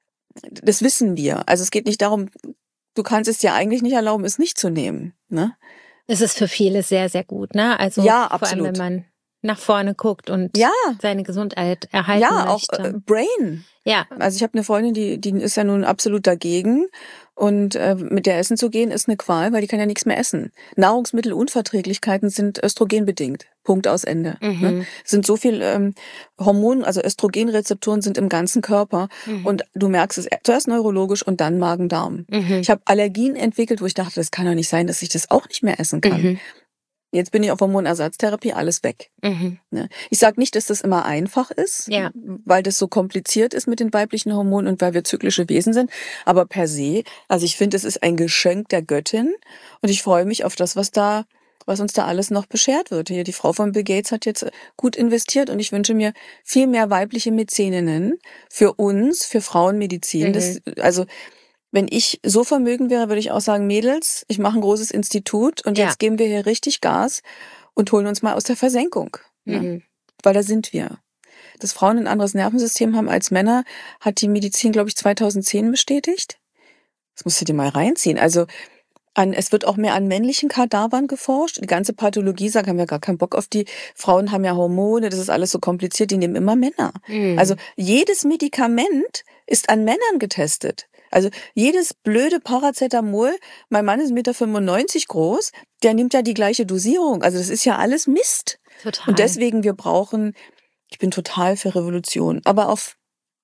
das wissen wir. Also es geht nicht darum, du kannst es dir eigentlich nicht erlauben, es nicht zu nehmen, ne? Es ist für viele sehr, sehr gut, ne? Also ja, vor absolut. allem, wenn man nach vorne guckt und ja. seine Gesundheit erhalten ja, möchte. Ja, auch äh, Brain. Ja. Also ich habe eine Freundin, die die ist ja nun absolut dagegen. Und äh, mit der essen zu gehen, ist eine Qual, weil die kann ja nichts mehr essen. Nahrungsmittelunverträglichkeiten sind östrogenbedingt. Punkt, aus Ende. Mhm. Ne? Sind so viel ähm, Hormone, also Östrogenrezeptoren sind im ganzen Körper. Mhm. Und du merkst es zuerst neurologisch und dann Magen-Darm. Mhm. Ich habe Allergien entwickelt, wo ich dachte, das kann doch nicht sein, dass ich das auch nicht mehr essen kann. Mhm. Jetzt bin ich auf Hormonersatztherapie, alles weg. Mhm. Ich sage nicht, dass das immer einfach ist, ja. weil das so kompliziert ist mit den weiblichen Hormonen und weil wir zyklische Wesen sind. Aber per se, also ich finde, es ist ein Geschenk der Göttin und ich freue mich auf das, was da, was uns da alles noch beschert wird. Hier die Frau von Bill Gates hat jetzt gut investiert und ich wünsche mir viel mehr weibliche Mäzeninnen für uns, für Frauenmedizin. Mhm. Das, also wenn ich so vermögend wäre, würde ich auch sagen, Mädels, ich mache ein großes Institut und ja. jetzt geben wir hier richtig Gas und holen uns mal aus der Versenkung. Mhm. Ne? Weil da sind wir. Dass Frauen ein anderes Nervensystem haben als Männer, hat die Medizin, glaube ich, zweitausendzehn bestätigt. Das musst du dir mal reinziehen. Also an, es wird auch mehr an männlichen Kadavern geforscht. Die ganze Pathologie sagt, haben wir gar keinen Bock auf die. Frauen haben ja Hormone, das ist alles so kompliziert, die nehmen immer Männer. Mhm. Also jedes Medikament ist an Männern getestet. Also jedes blöde Paracetamol, mein Mann ist eins Komma fünfundneunzig Meter groß, der nimmt ja die gleiche Dosierung. Also das ist ja alles Mist. Total. Und deswegen, wir brauchen, ich bin total für Revolution, aber auf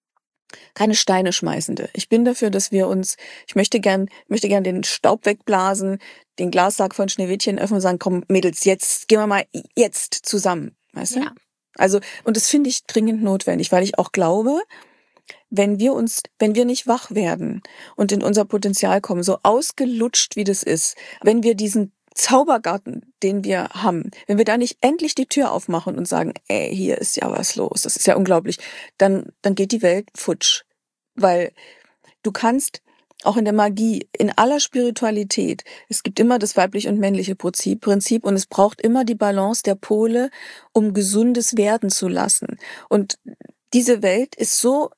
keine Steine schmeißende. Ich bin dafür, dass wir uns, ich möchte gern, möchte gern den Staub wegblasen, den Glassack von Schneewittchen öffnen und sagen, komm Mädels, jetzt gehen wir mal jetzt zusammen. Weißt du? Ja. Also, und das finde ich dringend notwendig, weil ich auch glaube, wenn wir uns, wenn wir nicht wach werden und in unser Potenzial kommen, so ausgelutscht wie das ist, wenn wir diesen Zaubergarten, den wir haben, wenn wir da nicht endlich die Tür aufmachen und sagen, ey, hier ist ja was los, das ist ja unglaublich, dann, dann geht die Welt futsch. Weil du kannst auch in der Magie, in aller Spiritualität, es gibt immer das weibliche und männliche Prinzip, Prinzip und es braucht immer die Balance der Pole, um Gesundes werden zu lassen. Und diese Welt ist so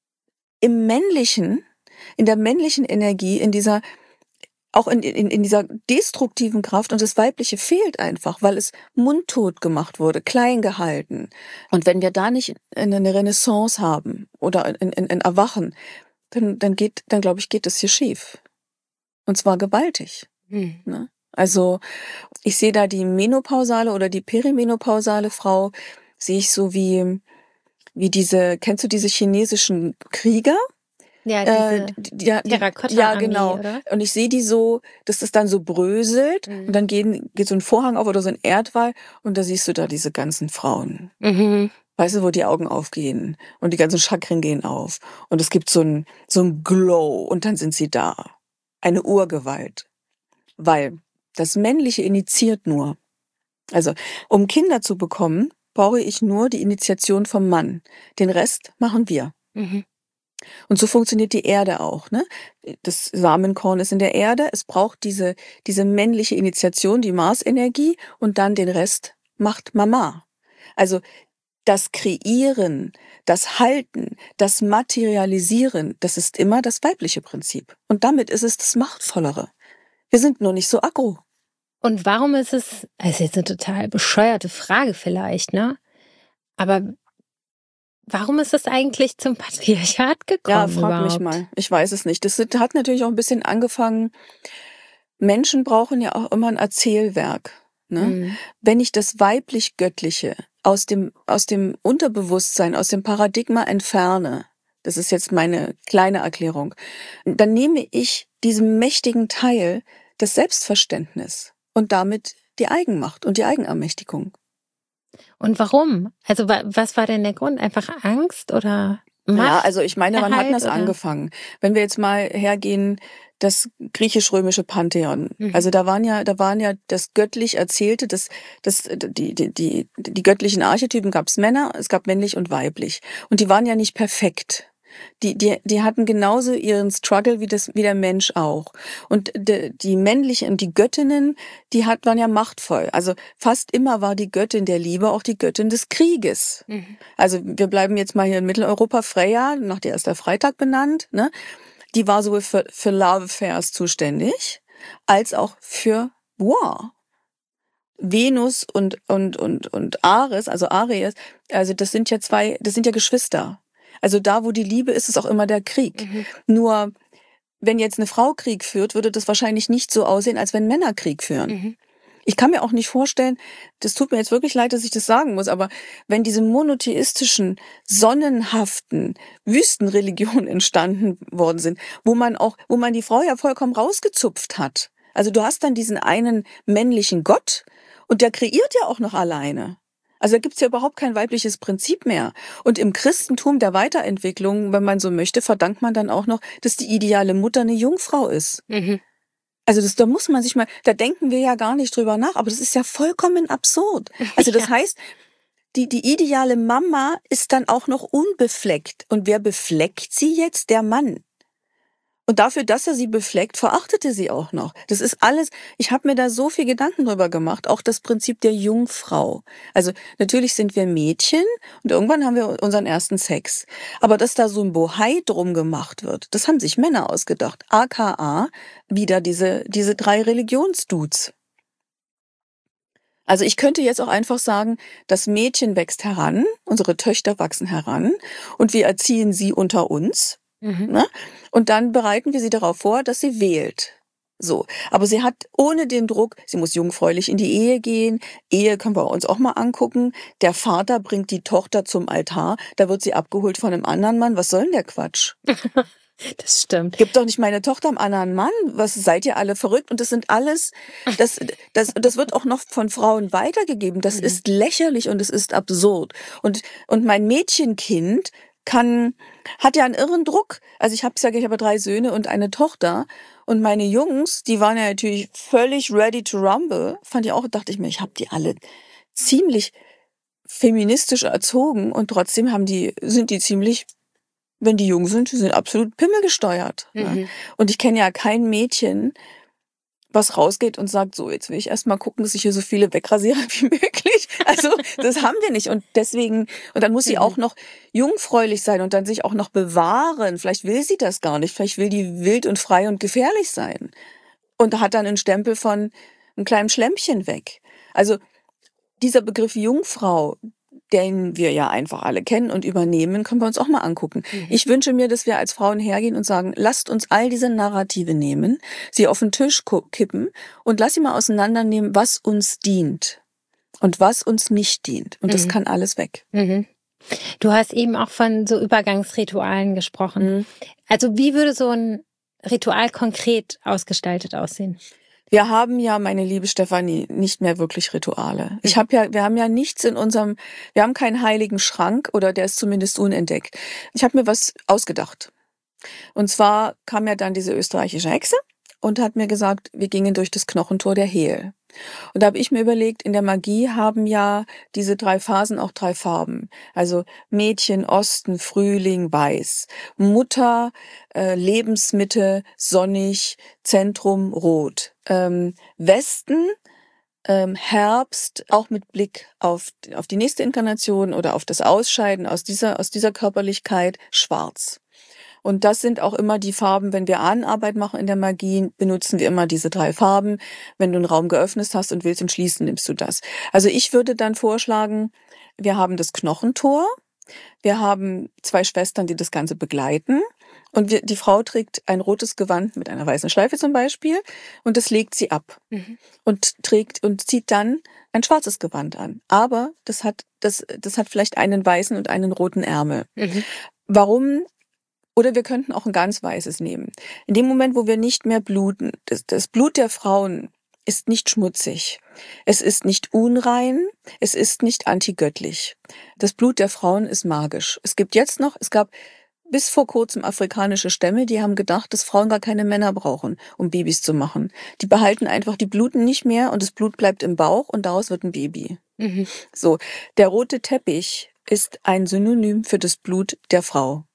im Männlichen, in der männlichen Energie, in dieser, auch in, in, in dieser destruktiven Kraft und das Weibliche fehlt einfach, weil es mundtot gemacht wurde, klein gehalten. Und wenn wir da nicht eine Renaissance haben oder ein, ein, ein Erwachen, dann, dann geht, dann glaube ich, geht das hier schief. Und zwar gewaltig. Hm. Ne? Also, ich sehe da die menopausale oder die perimenopausale Frau, sehe ich so wie, wie diese, kennst du diese chinesischen Krieger? Ja, diese äh, ja, Terrakotta-Armee, ja, genau. Oder? Und ich sehe die so, dass das dann so bröselt mhm. und dann gehen, geht so ein Vorhang auf oder so ein Erdwall und da siehst du da diese ganzen Frauen. Mhm. Weißt du, wo die Augen aufgehen und die ganzen Chakren gehen auf und es gibt so ein, so ein Glow und dann sind sie da. Eine Urgewalt. Weil das Männliche initiiert nur. Also, um Kinder zu bekommen, brauche ich nur die Initiation vom Mann. Den Rest machen wir. Mhm. Und so funktioniert die Erde auch, ne? Das Samenkorn ist in der Erde. Es braucht diese, diese männliche Initiation, die Marsenergie und dann den Rest macht Mama. Also, das Kreieren, das Halten, das Materialisieren, das ist immer das weibliche Prinzip. Und damit ist es das Machtvollere. Wir sind nur nicht so aggro. Und warum ist es, das ist jetzt eine total bescheuerte Frage vielleicht, ne? Aber warum ist es eigentlich zum Patriarchat gekommen? Ja, frag überhaupt? mich mal. Ich weiß es nicht. Das hat natürlich auch ein bisschen angefangen. Menschen brauchen ja auch immer ein Erzählwerk. Ne? Mhm. Wenn ich das weiblich-göttliche aus dem, aus dem Unterbewusstsein, aus dem Paradigma entferne, das ist jetzt meine kleine Erklärung, dann nehme ich diesem mächtigen Teil das Selbstverständnis und damit die Eigenmacht und die Eigenermächtigung. Und warum? Also was war denn der Grund? Einfach Angst oder Macht? Ja, also ich meine, wann hat das oder? angefangen? Wenn wir jetzt mal hergehen, das griechisch-römische Pantheon. Mhm. Also da waren ja, da waren ja das göttlich Erzählte, das, das, die, die, die, die göttlichen Archetypen gab es Männer, es gab männlich und weiblich. Und die waren ja nicht perfekt. Die, die, die hatten genauso ihren Struggle wie das, wie der Mensch auch. Und die, die männlichen und die Göttinnen, die hat, waren ja machtvoll. Also fast immer war die Göttin der Liebe auch die Göttin des Krieges. Mhm. Also wir bleiben jetzt mal hier in Mitteleuropa. Freya, nach der ist der Freitag benannt, ne? Die war sowohl für, für Love Affairs zuständig, als auch für War. Venus und, und, und, und Ares, also Ares, also das sind ja zwei, das sind ja Geschwister. Also da, wo die Liebe ist, ist auch immer der Krieg. Mhm. Nur, wenn jetzt eine Frau Krieg führt, würde das wahrscheinlich nicht so aussehen, als wenn Männer Krieg führen. Mhm. Ich kann mir auch nicht vorstellen, das tut mir jetzt wirklich leid, dass ich das sagen muss, aber wenn diese monotheistischen, sonnenhaften Wüstenreligionen entstanden worden sind, wo man auch, wo man die Frau ja vollkommen rausgezupft hat. Also du hast dann diesen einen männlichen Gott und der kreiert ja auch noch alleine. Also da gibt's ja überhaupt kein weibliches Prinzip mehr. Und im Christentum der Weiterentwicklung, wenn man so möchte, verdankt man dann auch noch, dass die ideale Mutter eine Jungfrau ist. Mhm. Also das, da muss man sich mal, da denken wir ja gar nicht drüber nach, aber das ist ja vollkommen absurd. Also das ja. heißt, die, die ideale Mama ist dann auch noch unbefleckt. Und wer befleckt sie jetzt? Der Mann. Und dafür, dass er sie befleckt, verachtete sie auch noch. Das ist alles, ich habe mir da so viel Gedanken drüber gemacht, auch das Prinzip der Jungfrau. Also natürlich sind wir Mädchen und irgendwann haben wir unseren ersten Sex. Aber dass da so ein Bohai drum gemacht wird, das haben sich Männer ausgedacht. A K A, wieder diese, diese drei Religionsdudes. Also ich könnte jetzt auch einfach sagen, das Mädchen wächst heran, unsere Töchter wachsen heran und wir erziehen sie unter uns. Mhm. Ne? Und dann bereiten wir sie darauf vor, dass sie wählt. So. Aber sie hat ohne den Druck, sie muss jungfräulich in die Ehe gehen. Ehe können wir uns auch mal angucken. Der Vater bringt die Tochter zum Altar, da wird sie abgeholt von einem anderen Mann. Was soll denn der Quatsch? Das stimmt. Gibt doch nicht meine Tochter einem anderen Mann. Was, seid ihr alle verrückt? Und das sind alles, das, das, das wird auch noch von Frauen weitergegeben. Das mhm. ist lächerlich und es ist absurd. Und, und mein Mädchenkind kann, hat ja einen irren Druck. Also ich habe ja, ich habe drei Söhne und eine Tochter. Und meine Jungs, die waren ja natürlich völlig ready to rumble. Fand ich auch, dachte ich mir, ich habe die alle ziemlich feministisch erzogen und trotzdem haben die, sind die ziemlich, wenn die jung sind, die sind absolut pimmelgesteuert. Mhm. Ne? Und ich kenne ja kein Mädchen, was rausgeht und sagt, so, jetzt will ich erst mal gucken, dass ich hier so viele wegrasiere wie möglich. Also, das haben wir nicht. Und deswegen, und dann muss sie mhm. auch noch jungfräulich sein und dann sich auch noch bewahren. Vielleicht will sie das gar nicht. Vielleicht will die wild und frei und gefährlich sein. Und hat dann einen Stempel von einem kleinen Schlemmchen weg. Also, dieser Begriff Jungfrau, den wir ja einfach alle kennen und übernehmen, können wir uns auch mal angucken. Mhm. Ich wünsche mir, dass wir als Frauen hergehen und sagen, lasst uns all diese Narrative nehmen, sie auf den Tisch kippen und lass sie mal auseinandernehmen, was uns dient und was uns nicht dient. Und mhm. das kann alles weg. Mhm. Du hast eben auch von so Übergangsritualen gesprochen. Mhm. Also wie würde so ein Ritual konkret ausgestaltet aussehen? Wir haben ja, meine liebe Stefanie, nicht mehr wirklich Rituale. Ich habe ja, wir haben ja nichts in unserem, wir haben keinen heiligen Schrank oder der ist zumindest unentdeckt. Ich habe mir was ausgedacht. Und zwar kam ja dann diese österreichische Hexe und hat mir gesagt, wir gingen durch das Knochentor der Hel. Und da habe ich mir überlegt, in der Magie haben ja diese drei Phasen auch drei Farben. Also Mädchen, Osten, Frühling, Weiß. Mutter, äh, Lebensmitte, sonnig, Zentrum, Rot. Ähm, Westen, ähm, Herbst, auch mit Blick auf, auf die nächste Inkarnation oder auf das Ausscheiden aus dieser, aus dieser Körperlichkeit, schwarz. Und das sind auch immer die Farben, wenn wir Ahnenarbeit machen in der Magie, benutzen wir immer diese drei Farben. Wenn du einen Raum geöffnet hast und willst ihn schließen, nimmst du das. Also ich würde dann vorschlagen, wir haben das Knochentor, wir haben zwei Schwestern, die das Ganze begleiten und wir, die Frau trägt ein rotes Gewand mit einer weißen Schleife zum Beispiel und das legt sie ab mhm. und trägt und zieht dann ein schwarzes Gewand an. Aber das hat, das, das hat vielleicht einen weißen und einen roten Ärmel. Mhm. Warum? Oder wir könnten auch ein ganz weißes nehmen. In dem Moment, wo wir nicht mehr bluten, das, das Blut der Frauen ist nicht schmutzig. Es ist nicht unrein. Es ist nicht antigöttlich. Das Blut der Frauen ist magisch. Es gibt jetzt noch, es gab bis vor kurzem afrikanische Stämme, die haben gedacht, dass Frauen gar keine Männer brauchen, um Babys zu machen. Die behalten einfach, die bluten nicht mehr und das Blut bleibt im Bauch und daraus wird ein Baby. Mhm. So, der rote Teppich ist ein Synonym für das Blut der Frau.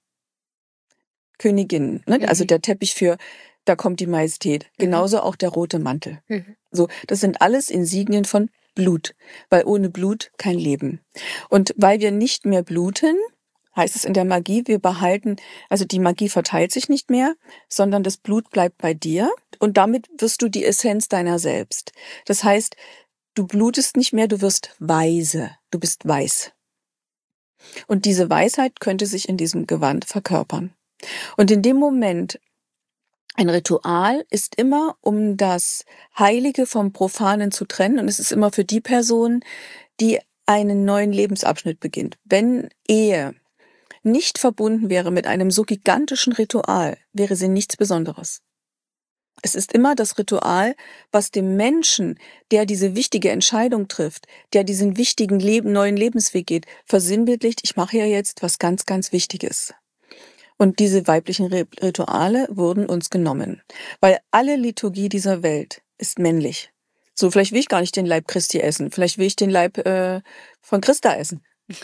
Königin, ne? Mhm. Also der Teppich für, da kommt die Majestät. Mhm. Genauso auch der rote Mantel. Mhm. So, das sind alles Insignien von Blut, weil ohne Blut kein Leben. Und weil wir nicht mehr bluten, heißt es in der Magie, wir behalten, also die Magie verteilt sich nicht mehr, sondern das Blut bleibt bei dir und damit wirst du die Essenz deiner selbst. Das heißt, du blutest nicht mehr, du wirst weise, du bist weiß. Und diese Weisheit könnte sich in diesem Gewand verkörpern. Und in dem Moment, ein Ritual ist immer, um das Heilige vom Profanen zu trennen. Und es ist immer für die Person, die einen neuen Lebensabschnitt beginnt. Wenn Ehe nicht verbunden wäre mit einem so gigantischen Ritual, wäre sie nichts Besonderes. Es ist immer das Ritual, was dem Menschen, der diese wichtige Entscheidung trifft, der diesen wichtigen Leben, neuen Lebensweg geht, versinnbildlicht, ich mache ja jetzt was ganz, ganz Wichtiges. Und diese weiblichen Rituale wurden uns genommen. Weil alle Liturgie dieser Welt ist männlich. So, vielleicht will ich gar nicht den Leib Christi essen. Vielleicht will ich den Leib äh, von Christa essen.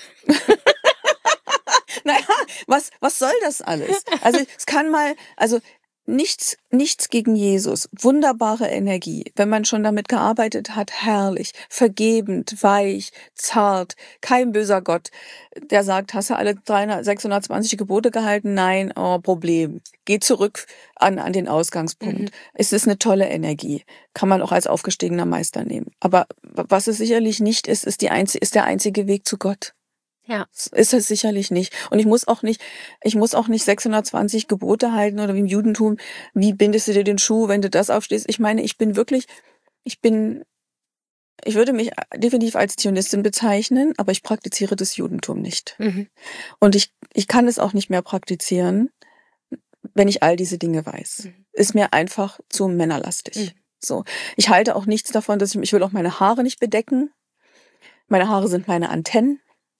Naja, was, was soll das alles? Also es kann mal, also nichts, nichts gegen Jesus. Wunderbare Energie. Wenn man schon damit gearbeitet hat, herrlich, vergebend, weich, zart, kein böser Gott, der sagt, hast du alle sechshundertzwanzig Gebote gehalten? Nein, oh, Problem. Geh zurück an, an den Ausgangspunkt. Mhm. Es ist eine tolle Energie. Kann man auch als aufgestiegener Meister nehmen. Aber was es sicherlich nicht ist, ist die einzige, ist der einzige Weg zu Gott. Ja. Ist es sicherlich nicht. Und ich muss auch nicht, ich muss auch nicht sechshundertzwanzig Gebote halten oder wie im Judentum, wie bindest du dir den Schuh, wenn du das aufstehst? Ich meine, ich bin wirklich, ich bin, ich würde mich definitiv als Zionistin bezeichnen, aber ich praktiziere das Judentum nicht. Mhm. Und ich, ich kann es auch nicht mehr praktizieren, wenn ich all diese Dinge weiß. Mhm. Ist mir einfach zu männerlastig. Mhm. So. Ich halte auch nichts davon, dass ich, ich will auch meine Haare nicht bedecken. Meine Haare sind meine Antennen.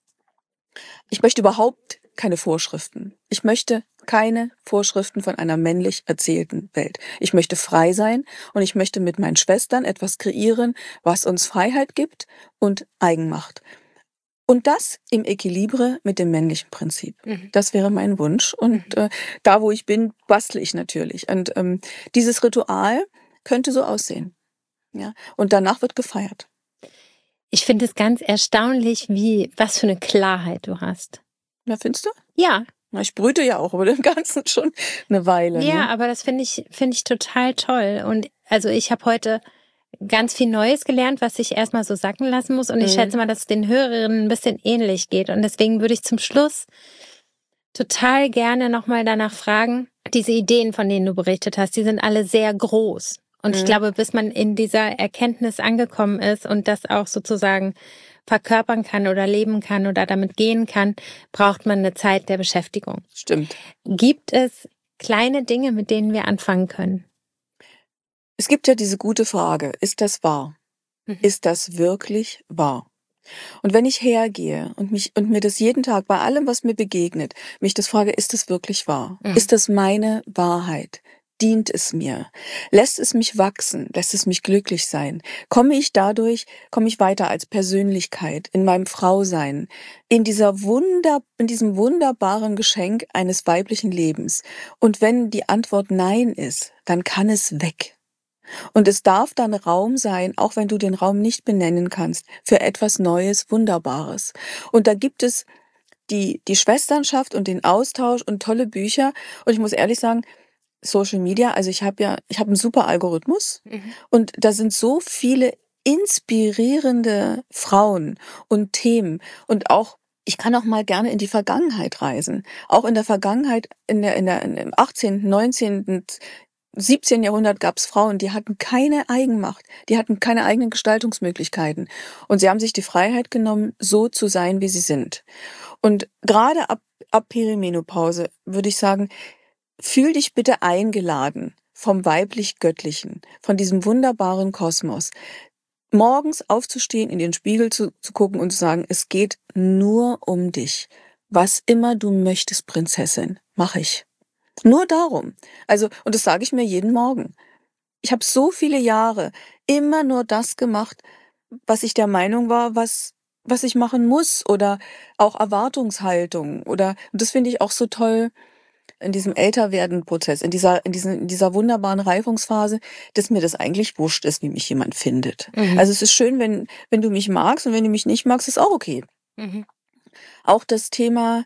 Ich möchte überhaupt keine Vorschriften. Ich möchte keine Vorschriften von einer männlich erzählten Welt. Ich möchte frei sein und ich möchte mit meinen Schwestern etwas kreieren, was uns Freiheit gibt und Eigenmacht. Und das im Equilibre mit dem männlichen Prinzip. Mhm. Das wäre mein Wunsch. Und äh, da, wo ich bin, bastle ich natürlich. Und ähm, dieses Ritual könnte so aussehen. Ja? Und danach wird gefeiert. Ich finde es ganz erstaunlich, wie, was für eine Klarheit du hast. Na, findest du? Ja. Na, ich brüte ja auch über dem Ganzen schon eine Weile. Ja, ne? aber das finde ich, finde ich total toll. Und also ich habe heute ganz viel Neues gelernt, was ich erstmal so sacken lassen muss. Und ich mhm. schätze mal, dass es den Hörerinnen ein bisschen ähnlich geht. Und deswegen würde ich zum Schluss total gerne nochmal danach fragen, diese Ideen, von denen du berichtet hast, die sind alle sehr groß. Und ich glaube, bis man in dieser Erkenntnis angekommen ist und das auch sozusagen verkörpern kann oder leben kann oder damit gehen kann, braucht man eine Zeit der Beschäftigung. Stimmt. Gibt es kleine Dinge, mit denen wir anfangen können? Es gibt ja diese gute Frage, ist das wahr? Mhm. Ist das wirklich wahr? Und wenn ich hergehe und mich und mir das jeden Tag bei allem, was mir begegnet, mich das frage, ist das wirklich wahr? Mhm. Ist das meine Wahrheit? Dient es mir? Lässt es mich wachsen? Lässt es mich glücklich sein? Komme ich dadurch, komme ich weiter als Persönlichkeit in meinem Frausein, in dieser Wunder, in diesem wunderbaren Geschenk eines weiblichen Lebens? Und wenn die Antwort Nein ist, dann kann es weg. Und es darf dann Raum sein, auch wenn du den Raum nicht benennen kannst, für etwas Neues, Wunderbares. Und da gibt es die, die Schwesternschaft und den Austausch und tolle Bücher. Und ich muss ehrlich sagen, Social Media, also ich habe ja, ich habe einen super Algorithmus mhm. und da sind so viele inspirierende Frauen und Themen und auch ich kann auch mal gerne in die Vergangenheit reisen. Auch in der Vergangenheit, in der, in der, im achtzehnten, neunzehnten, siebzehnten Jahrhundert gab es Frauen, die hatten keine Eigenmacht, die hatten keine eigenen Gestaltungsmöglichkeiten. Und sie haben sich die Freiheit genommen, so zu sein, wie sie sind. Und gerade ab, ab Perimenopause würde ich sagen, fühl dich bitte eingeladen vom Weiblich-Göttlichen, von diesem wunderbaren Kosmos. Morgens aufzustehen, in den Spiegel zu, zu gucken und zu sagen, es geht nur um dich. Was immer du möchtest, Prinzessin, mache ich. Nur darum. Also, und das sage ich mir jeden Morgen. Ich habe so viele Jahre immer nur das gemacht, was ich der Meinung war, was was ich machen muss oder auch Erwartungshaltung oder und das finde ich auch so toll in diesem Älterwerden-Prozess, in dieser in diesen in dieser wunderbaren Reifungsphase, dass mir das eigentlich wurscht ist, wie mich jemand findet. Mhm. Also es ist schön, wenn wenn du mich magst und wenn du mich nicht magst, ist auch okay. Mhm. Auch das Thema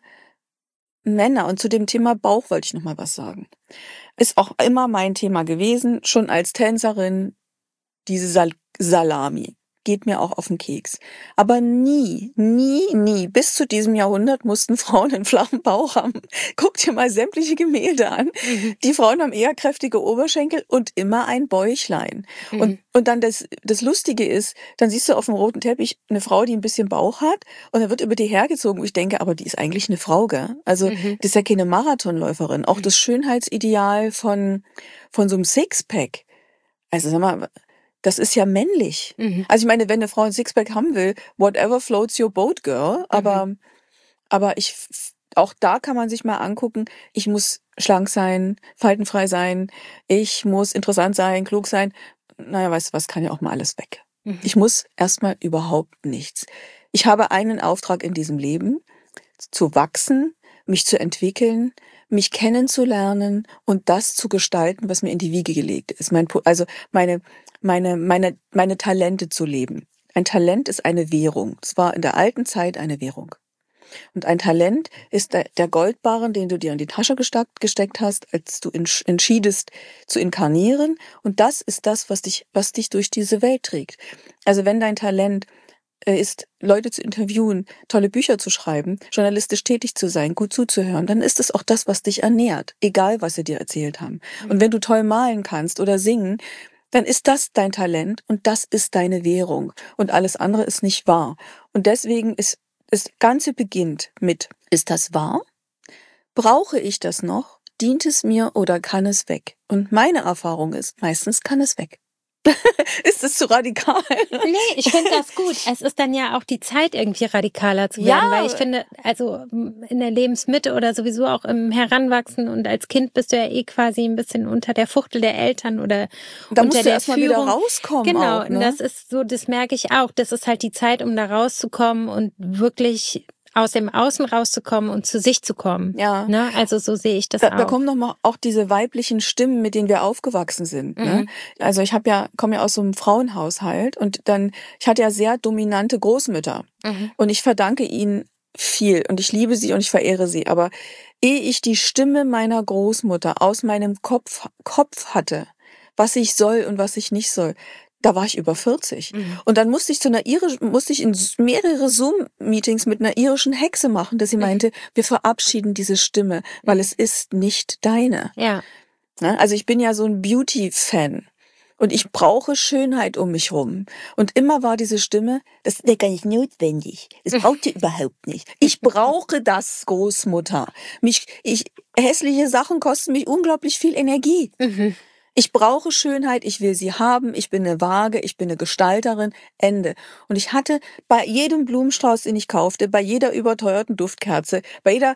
Männer und zu dem Thema Bauch wollte ich noch mal was sagen. Ist auch immer mein Thema gewesen, schon als Tänzerin, diese Sal- Salami. Geht mir auch auf den Keks. Aber nie, nie, nie, bis zu diesem Jahrhundert mussten Frauen einen flachen Bauch haben. Guck dir mal sämtliche Gemälde an. Mhm. Die Frauen haben eher kräftige Oberschenkel und immer ein Bäuchlein. Mhm. Und, und dann das, das Lustige ist, dann siehst du auf dem roten Teppich eine Frau, die ein bisschen Bauch hat und dann wird über die hergezogen. Und ich denke, aber die ist eigentlich eine Frau, gell? Also, mhm. das ist ja keine Marathonläuferin. Auch mhm. das Schönheitsideal von, von so einem Sixpack. Also, sag mal, das ist ja männlich. Mhm. Also ich meine, wenn eine Frau ein Sixpack haben will, whatever floats your boat, girl. Aber, mhm. aber ich, auch da kann man sich mal angucken, ich muss schlank sein, faltenfrei sein, ich muss interessant sein, klug sein. Naja, weißt du was, kann ja auch mal alles weg. Mhm. Ich muss erstmal überhaupt nichts. Ich habe einen Auftrag in diesem Leben, zu wachsen, mich zu entwickeln, mich kennenzulernen und das zu gestalten, was mir in die Wiege gelegt ist. Mein, also meine, meine, meine, meine Talente zu leben. Ein Talent ist eine Währung. Es war in der alten Zeit eine Währung. Und ein Talent ist der, der Goldbarren, den du dir in die Tasche gesteckt, gesteckt hast, als du entschiedest zu inkarnieren. Und das ist das, was dich, was dich durch diese Welt trägt. Also wenn dein Talent ist, Leute zu interviewen, tolle Bücher zu schreiben, journalistisch tätig zu sein, gut zuzuhören, dann ist es auch das, was dich ernährt, egal was sie dir erzählt haben. Mhm. Und wenn du toll malen kannst oder singen, dann ist das dein Talent und das ist deine Währung und alles andere ist nicht wahr. Und deswegen ist das Ganze beginnt mit, ist das wahr? Brauche ich das noch? Dient es mir oder kann es weg? Und meine Erfahrung ist, meistens kann es weg. Ist das zu radikal? Nee, ich finde das gut. Es ist dann ja auch die Zeit, irgendwie radikaler zu werden, ja. Weil ich finde, also in der Lebensmitte oder sowieso auch im Heranwachsen und als Kind bist du ja eh quasi ein bisschen unter der Fuchtel der Eltern oder da unter musst du der erstmal Führung. Wieder rauskommen. Genau, auch, ne? Und das ist so, das merke ich auch. Das ist halt die Zeit, um da rauszukommen und wirklich aus dem Außen rauszukommen und zu sich zu kommen. Ja. Ne? Also so sehe ich das da, auch. Da kommen noch mal auch diese weiblichen Stimmen, mit denen wir aufgewachsen sind. Mhm. Ne? Also ich habe ja komme ja aus so einem Frauenhaushalt und dann ich hatte ja sehr dominante Großmütter mhm. und ich verdanke ihnen viel und ich liebe sie und ich verehre sie. Aber ehe ich die Stimme meiner Großmutter aus meinem Kopf Kopf hatte, was ich soll und was ich nicht soll, da war ich über vierzig. Mhm. Und dann musste ich zu einer irischen, musste ich in mehrere Zoom-Meetings mit einer irischen Hexe machen, dass sie meinte, mhm. wir verabschieden diese Stimme, weil mhm. es ist nicht deine. Ja. Also ich bin ja so ein Beauty-Fan. Und ich brauche Schönheit um mich rum. Und immer war diese Stimme, das ist ja gar nicht notwendig. Das braucht ihr überhaupt nicht. Ich brauche das, Großmutter. Mich, ich, hässliche Sachen kosten mich unglaublich viel Energie. Mhm. Ich brauche Schönheit, ich will sie haben, ich bin eine Waage, ich bin eine Gestalterin, Ende. Und ich hatte bei jedem Blumenstrauß, den ich kaufte, bei jeder überteuerten Duftkerze, bei jeder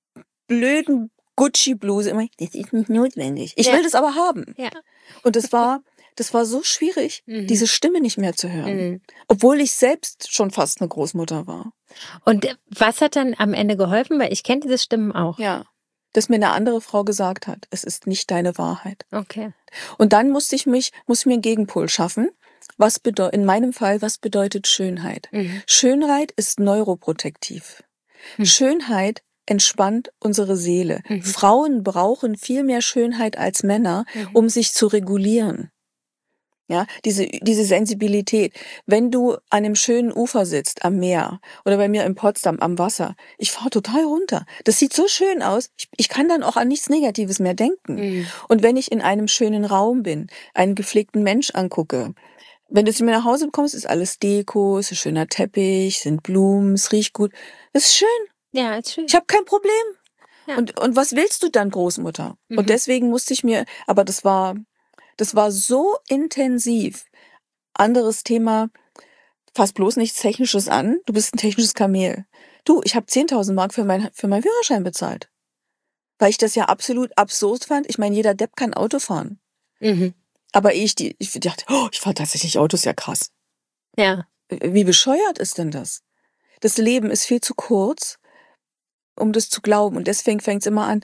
blöden Gucci-Bluse immer, das ist nicht notwendig. Ich ja. will das aber haben. Ja. Und das war, das war so schwierig, mhm. diese Stimme nicht mehr zu hören. Mhm. Obwohl ich selbst schon fast eine Großmutter war. Und was hat dann am Ende geholfen? Weil ich kenne diese Stimmen auch. Ja. das mir eine andere Frau gesagt hat. Es ist nicht deine Wahrheit. Okay. Und dann musste ich mich, muss ich mir einen Gegenpol schaffen. Was bedeutet, in meinem Fall, was bedeutet Schönheit? Mhm. Schönheit ist neuroprotektiv. Mhm. Schönheit entspannt unsere Seele. Mhm. Frauen brauchen viel mehr Schönheit als Männer, mhm. um sich zu regulieren. Ja, diese, diese Sensibilität. Wenn du an einem schönen Ufer sitzt, am Meer oder bei mir in Potsdam am Wasser, ich fahre total runter. Das sieht so schön aus. Ich, ich kann dann auch an nichts Negatives mehr denken. Mhm. Und wenn ich in einem schönen Raum bin, einen gepflegten Mensch angucke, wenn du zu mir nach Hause kommst, ist alles Deko, ist ein schöner Teppich, sind Blumen, es riecht gut. Das ist schön. Ja, ist schön. Ich habe kein Problem. Ja. Und, und was willst du dann, Großmutter? Mhm. Und deswegen musste ich mir, aber das war... Das war so intensiv. Anderes Thema, fass bloß nichts Technisches an. Du bist ein technisches Kamel. Du, ich habe zehntausend Mark für, mein, für meinen Führerschein bezahlt. Weil ich das ja absolut absurd fand. Ich meine, jeder Depp kann Auto fahren. Mhm. Aber ich, die, ich dachte, oh, ich fahre tatsächlich Autos, ja krass. Ja. Wie bescheuert ist denn das? Das Leben ist viel zu kurz, um das zu glauben. Und deswegen fängt es immer an,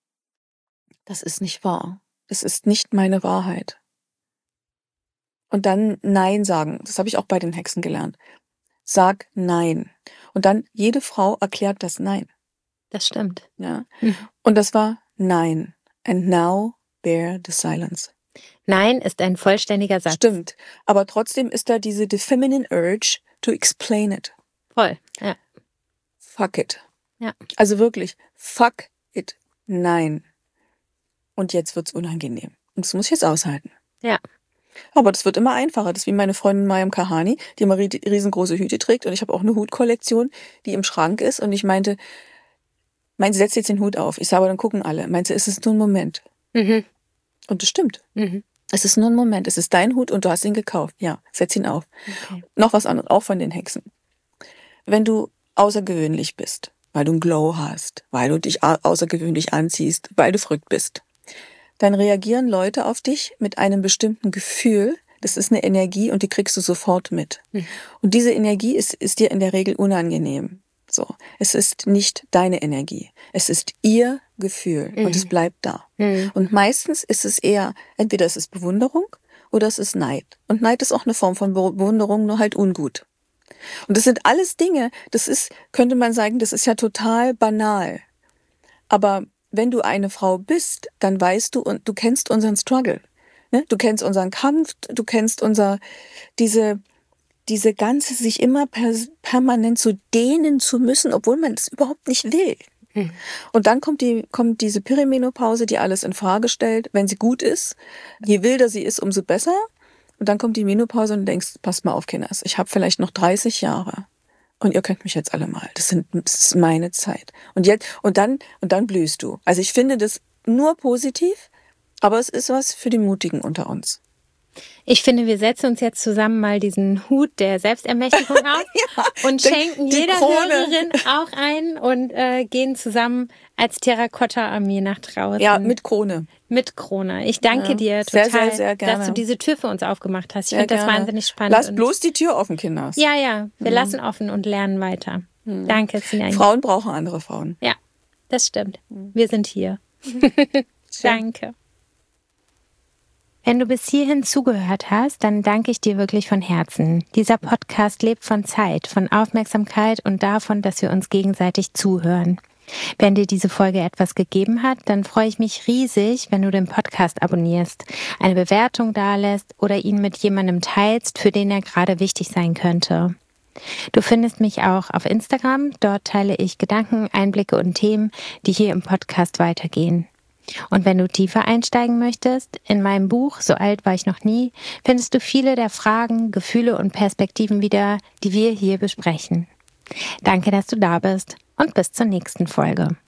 das ist nicht wahr. Es ist nicht meine Wahrheit. Und dann Nein sagen. Das habe ich auch bei den Hexen gelernt. Sag Nein. Und dann jede Frau erklärt das Nein. Das stimmt. Ja. Mhm. Und das war Nein. And now bear the silence. Nein ist ein vollständiger Satz. Stimmt. Aber trotzdem ist da diese the feminine urge to explain it. Voll, ja. Fuck it. Ja. Also wirklich, fuck it. Nein. Und jetzt wird's unangenehm. Und das muss ich jetzt aushalten. Ja. Aber das wird immer einfacher. Das ist wie meine Freundin Mayam Kahani, die immer riesengroße Hüte trägt. Und ich habe auch eine Hutkollektion, die im Schrank ist. Und ich meinte, meinte, sie setzt jetzt den Hut auf. Ich sage, aber dann gucken alle. Meinte, es ist nur ein Moment. Mhm. Und das stimmt. Mhm. Es ist nur ein Moment. Es ist dein Hut und du hast ihn gekauft. Ja, setz ihn auf. Okay. Noch was anderes, auch von den Hexen. Wenn du außergewöhnlich bist, weil du einen Glow hast, weil du dich außergewöhnlich anziehst, weil du verrückt bist, dann reagieren Leute auf dich mit einem bestimmten Gefühl. Das ist eine Energie und die kriegst du sofort mit. Mhm. Und diese Energie ist, ist dir in der Regel unangenehm. So, es ist nicht deine Energie. Es ist ihr Gefühl mhm. und es bleibt da. Mhm. Und meistens ist es eher, entweder es ist Bewunderung oder es ist Neid. Und Neid ist auch eine Form von Bewunderung, nur halt ungut. Und das sind alles Dinge, das ist, könnte man sagen, das ist ja total banal. Aber wenn du eine Frau bist, dann weißt du und du kennst unseren Struggle. Ne? Du kennst unseren Kampf, du kennst unser, diese, diese ganze, sich immer per, permanent so dehnen zu müssen, obwohl man das überhaupt nicht will. Hm. Und dann kommt die, kommt diese Perimenopause, die alles in Frage stellt, wenn sie gut ist. Je wilder sie ist, umso besser. Und dann kommt die Menopause und du denkst, passt mal auf, Kinders, ich habe vielleicht noch dreißig Jahre. Und ihr könnt mich jetzt alle mal. Das sind, das ist meine Zeit. Und jetzt, und dann, und dann blühst du. Also ich finde das nur positiv, aber es ist was für die Mutigen unter uns. Ich finde, wir setzen uns jetzt zusammen mal diesen Hut der Selbstermächtigung auf ja, und schenken jeder Krone. Hörerin auch ein und äh, gehen zusammen als Terrakotta-Armee nach draußen. Ja, mit Krone. Mit Krone. Ich danke ja, dir total, sehr, sehr, sehr gerne. dass du diese Tür für uns aufgemacht hast. Ich finde das wahnsinnig spannend. Lass bloß die Tür offen, Kinder. Ja, ja. Wir mhm. lassen offen und lernen weiter. Mhm. Danke, Sinai. Frauen brauchen andere Frauen. Ja, das stimmt. Wir sind hier. Danke. Wenn du bis hierhin zugehört hast, dann danke ich dir wirklich von Herzen. Dieser Podcast lebt von Zeit, von Aufmerksamkeit und davon, dass wir uns gegenseitig zuhören. Wenn dir diese Folge etwas gegeben hat, dann freue ich mich riesig, wenn du den Podcast abonnierst, eine Bewertung dalässt oder ihn mit jemandem teilst, für den er gerade wichtig sein könnte. Du findest mich auch auf Instagram. Dort teile ich Gedanken, Einblicke und Themen, die hier im Podcast weitergehen. Und wenn du tiefer einsteigen möchtest, in meinem Buch So alt war ich noch nie, findest du viele der Fragen, Gefühle und Perspektiven wieder, die wir hier besprechen. Danke, dass du da bist und bis zur nächsten Folge.